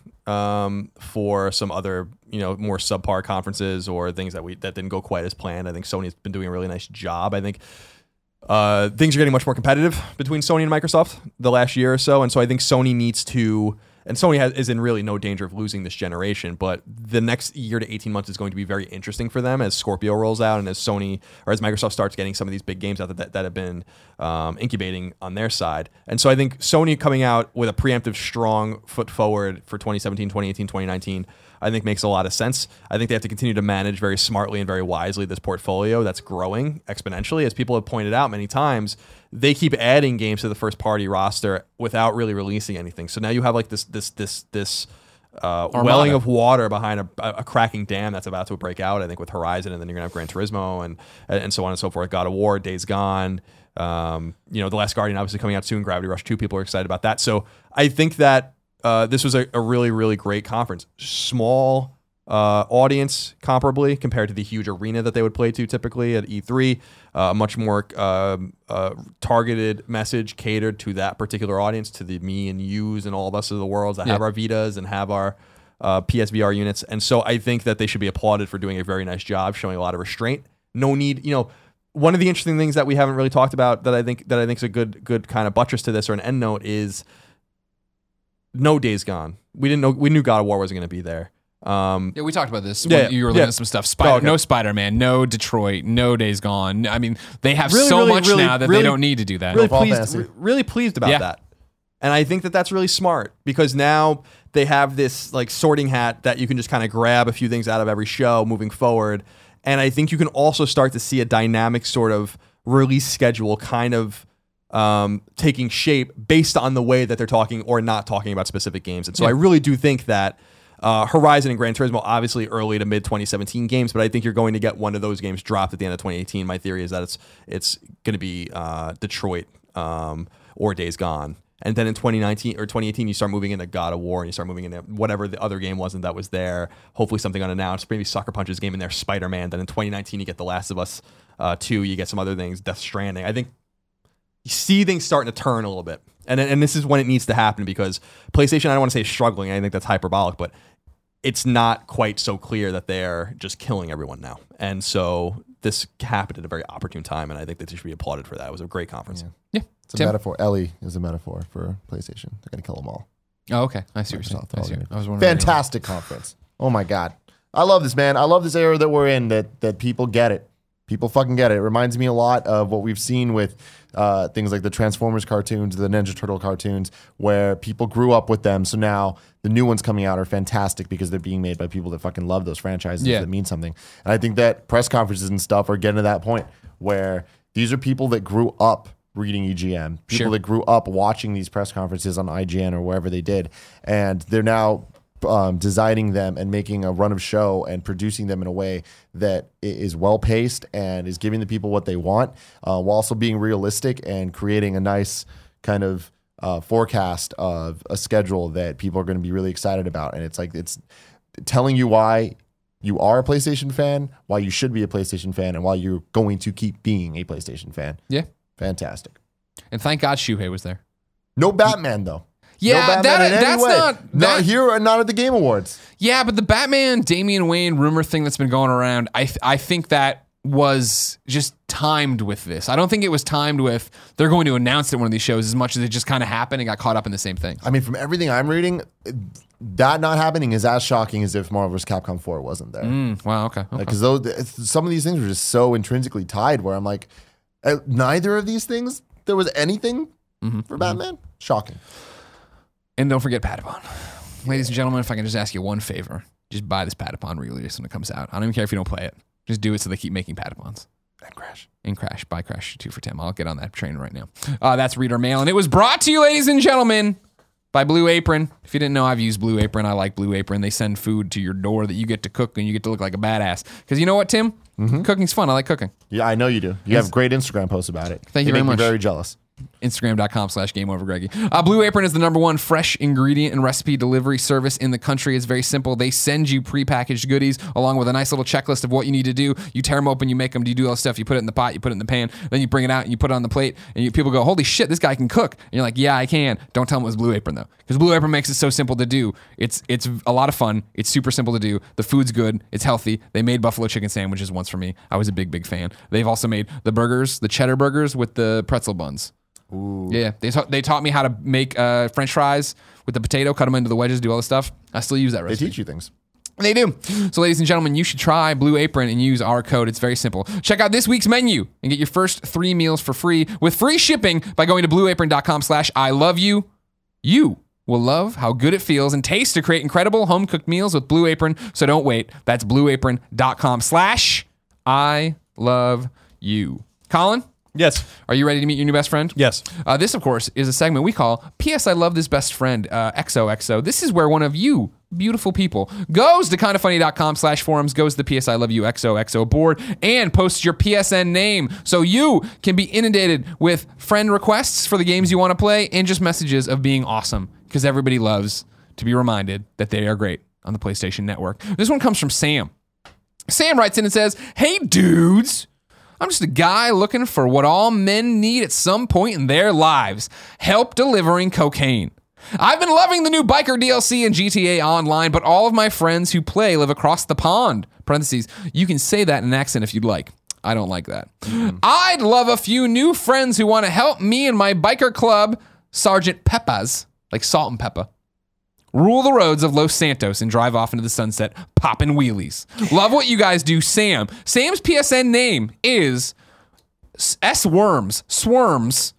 for some other, more subpar conferences or things that didn't go quite as planned. I think Sony's been doing a really nice job. I think things are getting much more competitive between Sony and Microsoft the last year or so, and so I think Sony needs to. And Sony is in really no danger of losing this generation, but the next year to 18 months is going to be very interesting for them as Scorpio rolls out and as Microsoft starts getting some of these big games out that have been incubating on their side. And so I think Sony coming out with a preemptive, strong foot forward for 2017, 2018, 2019, I think makes a lot of sense. I think they have to continue to manage very smartly and very wisely this portfolio that's growing exponentially. As people have pointed out many times, they keep adding games to the first party roster without really releasing anything. So now you have like this welling of water behind a cracking dam that's about to break out, I think, with Horizon, and then you're gonna have Gran Turismo and so on and so forth. God of War, Days Gone, The Last Guardian obviously coming out soon, Gravity Rush 2, people are excited about that. So I think that this was a really, really great conference. Small audience comparably compared to the huge arena that they would play to typically at E3. Much more targeted message catered to that particular audience, to the me and yous and all of us of the world that have our Vitas and have our PSVR units. And so I think that they should be applauded for doing a very nice job, showing a lot of restraint. No need, one of the interesting things that we haven't really talked about that I think is a good kind of buttress to this or an end note is no Days Gone. We knew God of War wasn't going to be there. We talked about this when you were looking at some stuff. No Spider-Man, no Detroit, no Days Gone. I mean, they have so much now that they don't need to do that. Really pleased about that. And I think that that's really smart because now they have this like sorting hat that you can just kind of grab a few things out of every show moving forward. And I think you can also start to see a dynamic sort of release schedule kind of taking shape based on the way that they're talking or not talking about specific games. And so I really do think that Horizon and Gran Turismo, obviously early to mid 2017 games, but I think you're going to get one of those games dropped at the end of 2018. My theory is that it's going to be Detroit or Days Gone. And then in 2019 or 2018, you start moving into God of War and you start moving into whatever the other game wasn't that was there. Hopefully something unannounced, maybe Sucker Punch's game in there, Spider-Man. Then in 2019, you get The Last of Us 2, you get some other things, Death Stranding. I think you see things starting to turn a little bit. And this is when it needs to happen because PlayStation, I don't want to say struggling. I think that's hyperbolic, but it's not quite so clear that they're just killing everyone now. And so this happened at a very opportune time, and I think that they should be applauded for that. It was a great conference. Yeah. It's a metaphor. Ellie is a metaphor for PlayStation. They're going to kill them all. Oh, okay. I see what you're saying. I was wondering. Fantastic conference. Oh, my God. I love this, man. I love this era that we're in, that people get it. People fucking get it. It reminds me a lot of what we've seen with things like the Transformers cartoons, the Ninja Turtle cartoons, where people grew up with them. So now the new ones coming out are fantastic because they're being made by people that fucking love those franchises that mean something. And I think that press conferences and stuff are getting to that point where these are people that grew up reading EGM, people that grew up watching these press conferences on IGN or wherever they did. And they're now designing them and making a run of show and producing them in a way that is well paced and is giving the people what they want, while also being realistic and creating a nice kind of forecast of a schedule that people are going to be really excited about. And it's telling you why you are a PlayStation fan, why you should be a PlayStation fan, and why you're going to keep being a PlayStation fan. Yeah. Fantastic. And thank God Shuhei was there. No Batman, though. Yeah, no Batman in any that's way. not Not here or not at the Game Awards. Yeah, but the Batman Damian Wayne rumor thing that's been going around, I think that was just timed with this. I don't think it was timed with they're going to announce it at one of these shows as much as it just kind of happened and got caught up in the same thing. I mean, from everything I'm reading, that not happening is as shocking as if Marvel vs. Capcom 4 wasn't there. Wow, okay. Because some of these things were just so intrinsically tied where I'm like, neither of these things, there was anything for Batman? Shocking. And don't forget Patapon. Ladies and gentlemen, if I can just ask you one favor, just buy this Patapon re-release when it comes out. I don't even care if you don't play it. Just do it so they keep making Patapons. And Crash. Buy Crash 2 for 10. I'll get on that train right now. That's Reader Mail. And it was brought to you, ladies and gentlemen, by Blue Apron. If you didn't know, I've used Blue Apron. I like Blue Apron. They send food to your door that you get to cook and you get to look like a badass. Because you know what, Tim? Cooking's fun. I like cooking. Yeah, I know you do. You have great Instagram posts about it. Thank you very much. Very jealous. Instagram.com/GameOverGreggy. Blue Apron is the #1 fresh ingredient and recipe delivery service in the country. It's very simple. They send you prepackaged goodies along with a nice little checklist of what you need to do. You tear them open, you make them, you do all the stuff, you put it in the pot, you put it in the pan, then you bring it out and you put it on the plate, and people go, holy shit, this guy can cook. And you're like, yeah, I can. Don't tell them it was Blue Apron though, because Blue Apron makes it so simple to do. It's a lot of fun. It's super simple to do. The food's good. It's healthy. They made buffalo chicken sandwiches once for me. I was a big fan. They've also made the burgers, the cheddar burgers with the pretzel buns. Ooh. Yeah, they taught me how to make French fries with the potato, cut them into the wedges, do all this stuff. I still use that recipe. They teach you things. They do. So, ladies and gentlemen, you should try Blue Apron and use our code. It's very simple. Check out this week's menu and get your first 3 meals for free with free shipping by going to blueapron.com/ILoveYou. You will love how good it feels and tastes to create incredible home-cooked meals with Blue Apron. So don't wait. That's blueapron.com/ILoveYou. Colin? Yes. Are you ready to meet your new best friend? Yes. This, of course, is a segment we call P.S. I Love This Best Friend, XOXO. This is where one of you beautiful people goes to kindafunny.com/forums, goes to the P.S. I Love You XOXO board, and posts your PSN name so you can be inundated with friend requests for the games you want to play and just messages of being awesome, because everybody loves to be reminded that they are great on the PlayStation Network. This one comes from Sam. Sam writes in and says, hey, dudes. I'm just a guy looking for what all men need at some point in their lives. Help delivering cocaine. I've been loving the new biker DLC in GTA Online, but all of my friends who play live across the pond. Parentheses, you can say that in an accent if you'd like. I don't like that. I'd love a few new friends who want to help me and my biker club, Sergeant Peppas, like salt and pepper, rule the roads of Los Santos and drive off into the sunset, popping wheelies. Love what you guys do, Sam. Sam's PSN name is S-Worms, Swarms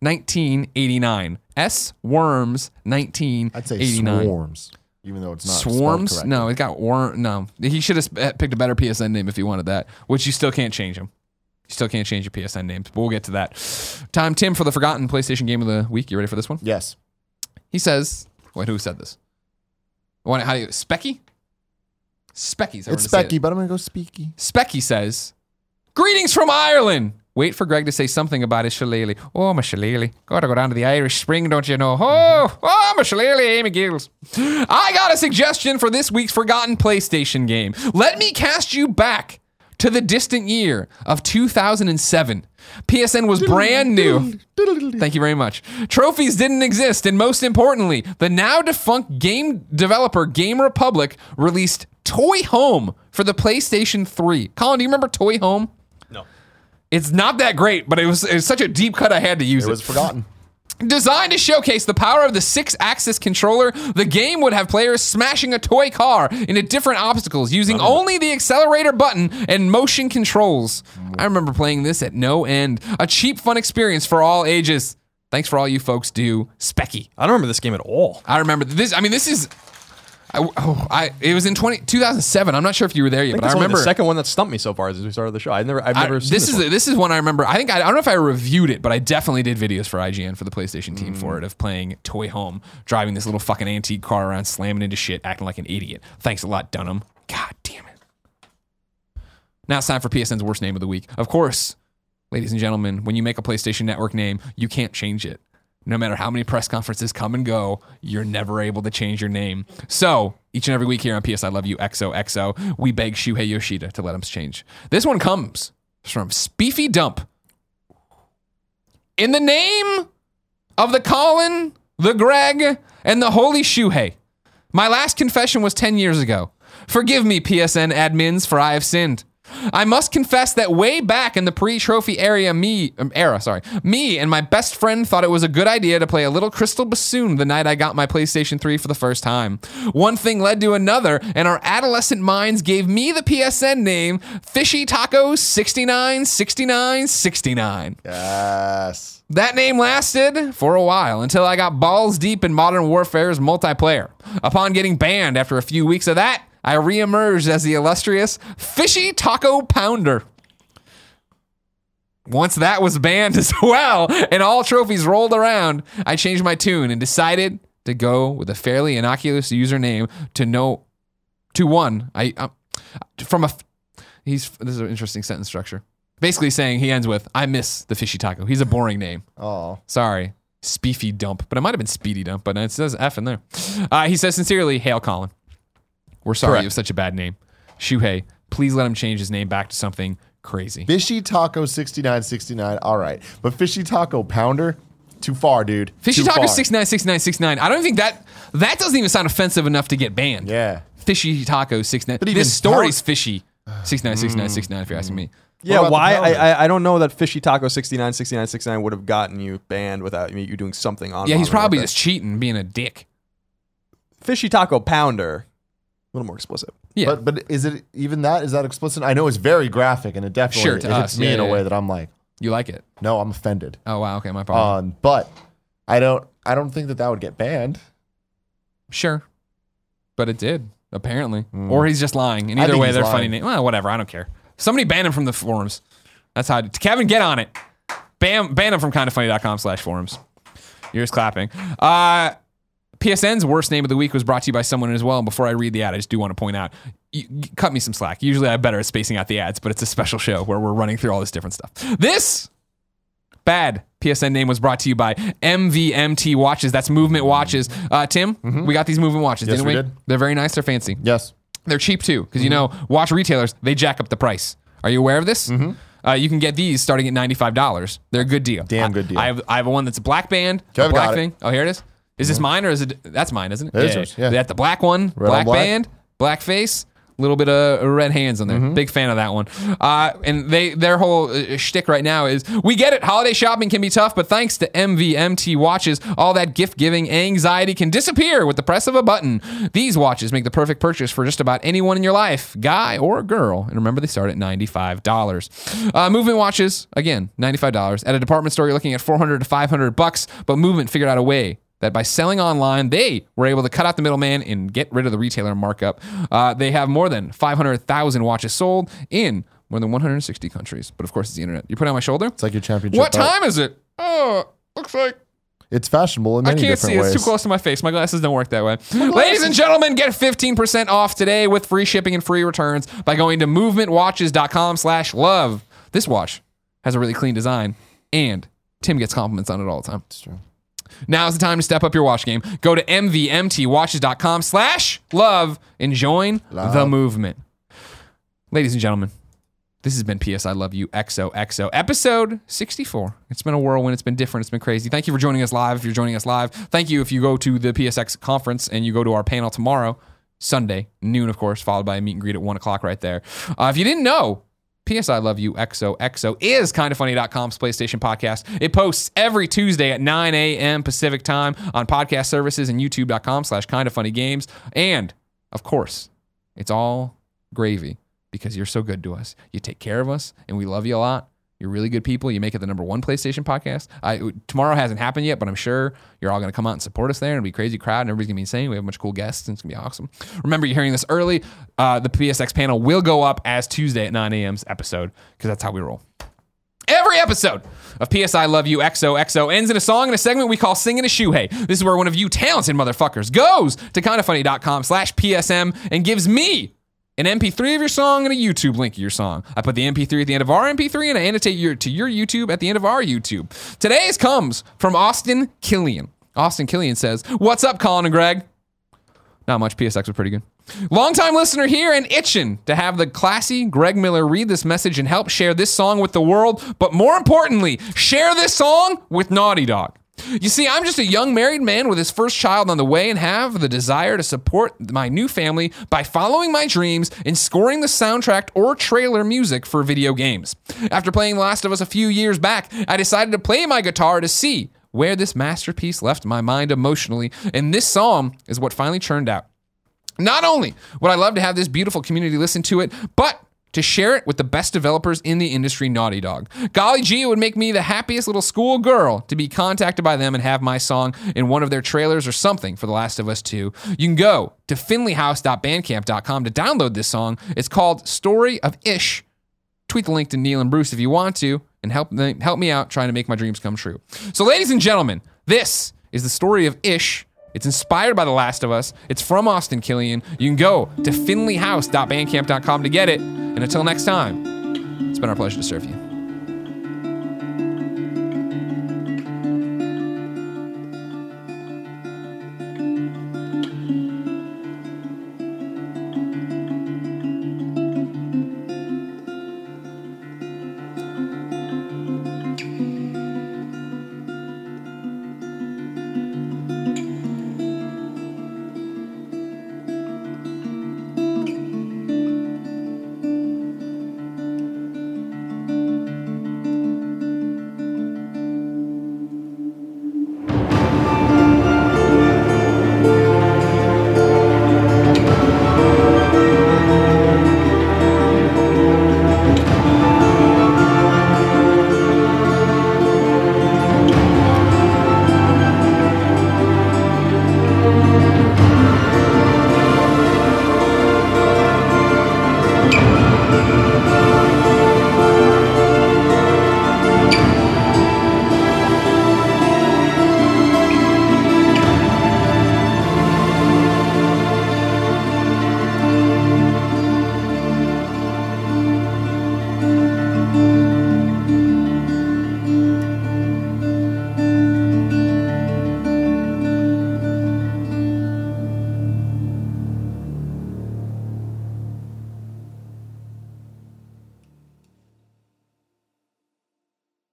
1989. S-Worms 1989. I'd say Swarms, even though it's not Swarms? No, it got worm. No, he should have picked a better PSN name if he wanted that, which you still can't change him. You still can't change your PSN names, but we'll get to that. Time, Tim, for the forgotten PlayStation game of the week. You ready for this one? Yes. He says... Wait, who said this? How do you... Specky? Specky's. It's Specky, but I'm going to go Speaky. Specky says, greetings from Ireland. Wait for Greg to say something about his shillelagh. Oh, my shillelagh. Gotta go down to the Irish Spring, don't you know? Oh, my shillelagh, Amy Gills. I got a suggestion for this week's forgotten PlayStation game. Let me cast you back to the distant year of 2007. PSN was brand new. Thank you very much. Trophies didn't exist, and most importantly, the now defunct game developer Game Republic released Toy Home for the PlayStation 3. Colin, do you remember Toy Home? No. It's not that great, but it was such a deep cut I had to use it. It was forgotten. Designed to showcase the power of the 6-axis controller, the game would have players smashing a toy car into different obstacles using only the accelerator button and motion controls. I remember playing this at no end. A cheap, fun experience for all ages. Thanks for all you folks do. Specky. I don't remember this game at all. I remember this. I mean, this is... it was in 2007. I'm not sure if you were there yet, but I remember the second one that stumped me so far as we started the show. I've never seen this is one I remember. I don't know if I reviewed it, but I definitely did videos for IGN for the PlayStation team for it of playing Toy Home, driving this little fucking antique car around, slamming into shit, acting like an idiot. Thanks a lot, Dunham. God damn it. Now it's time for PSN's worst name of the week. Of course, ladies and gentlemen, when you make a PlayStation Network name, you can't change it. No matter how many press conferences come and go, you're never able to change your name. So, each and every week here on PS I Love You XOXO, we beg Shuhei Yoshida to let him change. This one comes from Spiefy Dump. In the name of the Colin the Greg, and the Holy Shuhei. My last confession was 10 years ago. Forgive me, PSN admins, for I have sinned. I must confess that way back in the pre-trophy era, me and my best friend thought it was a good idea to play a little crystal bassoon the night I got my PlayStation 3 for the first time. One thing led to another, and our adolescent minds gave me the PSN name Fishy Taco 696969. Yes. That name lasted for a while until I got balls deep in Modern Warfare's multiplayer. Upon getting banned after a few weeks of that, I reemerged as the illustrious Fishy Taco Pounder. Once that was banned as well, and all trophies rolled around, I changed my tune and decided to go with a fairly innocuous username this is an interesting sentence structure. Basically saying he ends with, I miss the Fishy Taco. He's a boring name. Oh. Sorry. Speefy Dump. But it might have been Speedy Dump, but it says F in there. He says, sincerely, Hail Colin. We're sorry Correct. you have such a bad name. Shuhei, please let him change his name back to something crazy. Fishy Taco 6969. All right. But Fishy Taco Pounder, too far, dude. Fishy Too Taco far. 696969. I don't think that doesn't even sound offensive enough to get banned. Yeah. Fishy Taco 69. But even This story's fishy. 696969 if you're asking me. Yeah, about why? the Pounder? I don't know that Fishy Taco 696969 would have gotten you banned without you doing something on. Yeah, he's Modern probably Warfare. just cheating, being a dick. Fishy Taco Pounder. A little more explicit. Yeah. But is it even that? Is that explicit? I know it's very graphic, and it definitely Sure, to hits us. me Yeah, in a yeah, way yeah. that I'm like, You like it? no, I'm offended. Oh, wow. Okay, my problem. But I don't think that would get banned. Sure. But it did, apparently. Or he's just lying. And I either think way, he's they're lying. funny names. Well, whatever. I don't care. Somebody ban him from the forums. That's how. Kevin, get on it. Ban him from kindafunny.com/forums. You're just clapping. PSN's worst name of the week was brought to you by someone as well. And before I read the ad, I just do want to point out, you cut me some slack. Usually I'm better at spacing out the ads, but it's a special show where we're running through all this different stuff. This bad PSN name was brought to you by MVMT Watches. That's Movement Watches. Tim, we got these Movement Watches, Yes, didn't we we? did. They're very nice. They're fancy. Yes. They're cheap too, because you know, watch retailers, they jack up the price. Are you aware of this? You can get these starting at $95. They're a good deal. Damn good deal. I have one that's a black band, a Kevin black got it. thing. Oh, here it is. Is this mine or is it? That's mine, isn't it? It is yours, yeah. They got the black one, Red on black black. band, black face, a little bit of red hands on there. Big fan of that one. And their whole shtick right now is, we get it. Holiday shopping can be tough, but thanks to MVMT watches, all that gift giving anxiety can disappear with the press of a button. These watches make the perfect purchase for just about anyone in your life, guy or girl. And remember, they start at $95. Movement watches, again, $95. At a department store, you're looking at $400 to $500, but Movement figured out a way that by selling online, they were able to cut out the middleman and get rid of the retailer markup. They have more than 500,000 watches sold in more than 160 countries. But of course, it's the internet. You put it on my shoulder? It's like your championship. What belt. time is it? Oh, looks like It's fashionable in I many can't different see. ways. It's too close to my face. My glasses don't work that way. Ladies and gentlemen, get 15% off today with free shipping and free returns by going to movementwatches.com/love. This watch has a really clean design, and Tim gets compliments on it all the time. It's true. Now's the time to step up your watch game. Go to mvmtwatches.com/love and join the movement. Ladies and gentlemen, this has been PS I Love You XOXO, episode 64. It's been a whirlwind. It's been different. It's been crazy. Thank you for joining us live. If you're joining us live, thank you if you go to the PSX conference and you go to our panel tomorrow, Sunday, noon, of course, followed by a meet and greet at 1 o'clock right there. If you didn't know, PS I Love You XOXO is kindafunny.com's PlayStation podcast. It posts every Tuesday at 9 a.m. Pacific time on podcast services and youtube.com/kindafunnygames. And, of course, it's all gravy because you're so good to us. You take care of us, and we love you a lot. You're really good people. You make it the #1 PlayStation podcast. Tomorrow hasn't happened yet, but I'm sure you're all going to come out and support us there. And it'll be a crazy crowd, and everybody's going to be insane. We have a bunch of cool guests, and it's going to be awesome. Remember, you're hearing this early. The PSX panel will go up as Tuesday at 9 a.m.'s episode, because that's how we roll. Every episode of PS I Love You XOXO ends in a song in a segment we call Singing a Shuhei. This is where one of you talented motherfuckers goes to kindafunny.com/PSM and gives me an MP3 of your song and a YouTube link of your song. I put the MP3 at the end of our MP3 and I annotate to your YouTube at the end of our YouTube. Today's comes from Austin Killian. Austin Killian says, "What's up, Colin and Greg?" Not much. PSX was pretty good. Longtime listener here and itching to have the classy Greg Miller read this message and help share this song with the world, but more importantly, share this song with Naughty Dog. You see, I'm just a young married man with his first child on the way and have the desire to support my new family by following my dreams and scoring the soundtrack or trailer music for video games. After playing The Last of Us a few years back, I decided to play my guitar to see where this masterpiece left my mind emotionally, and this song is what finally turned out. Not only would I love to have this beautiful community listen to it, but to share it with the best developers in the industry, Naughty Dog. Golly gee, it would make me the happiest little school girl to be contacted by them and have my song in one of their trailers or something for The Last of Us 2. You can go to finleyhouse.bandcamp.com to download this song. It's called Story of Ish. Tweet the link to Neil and Bruce if you want to, and help me out trying to make my dreams come true. So ladies and gentlemen, this is the story of Ish. It's inspired by The Last of Us. It's from Austin Killian. You can go to finleyhouse.bandcamp.com to get it. And until next time, it's been our pleasure to serve you.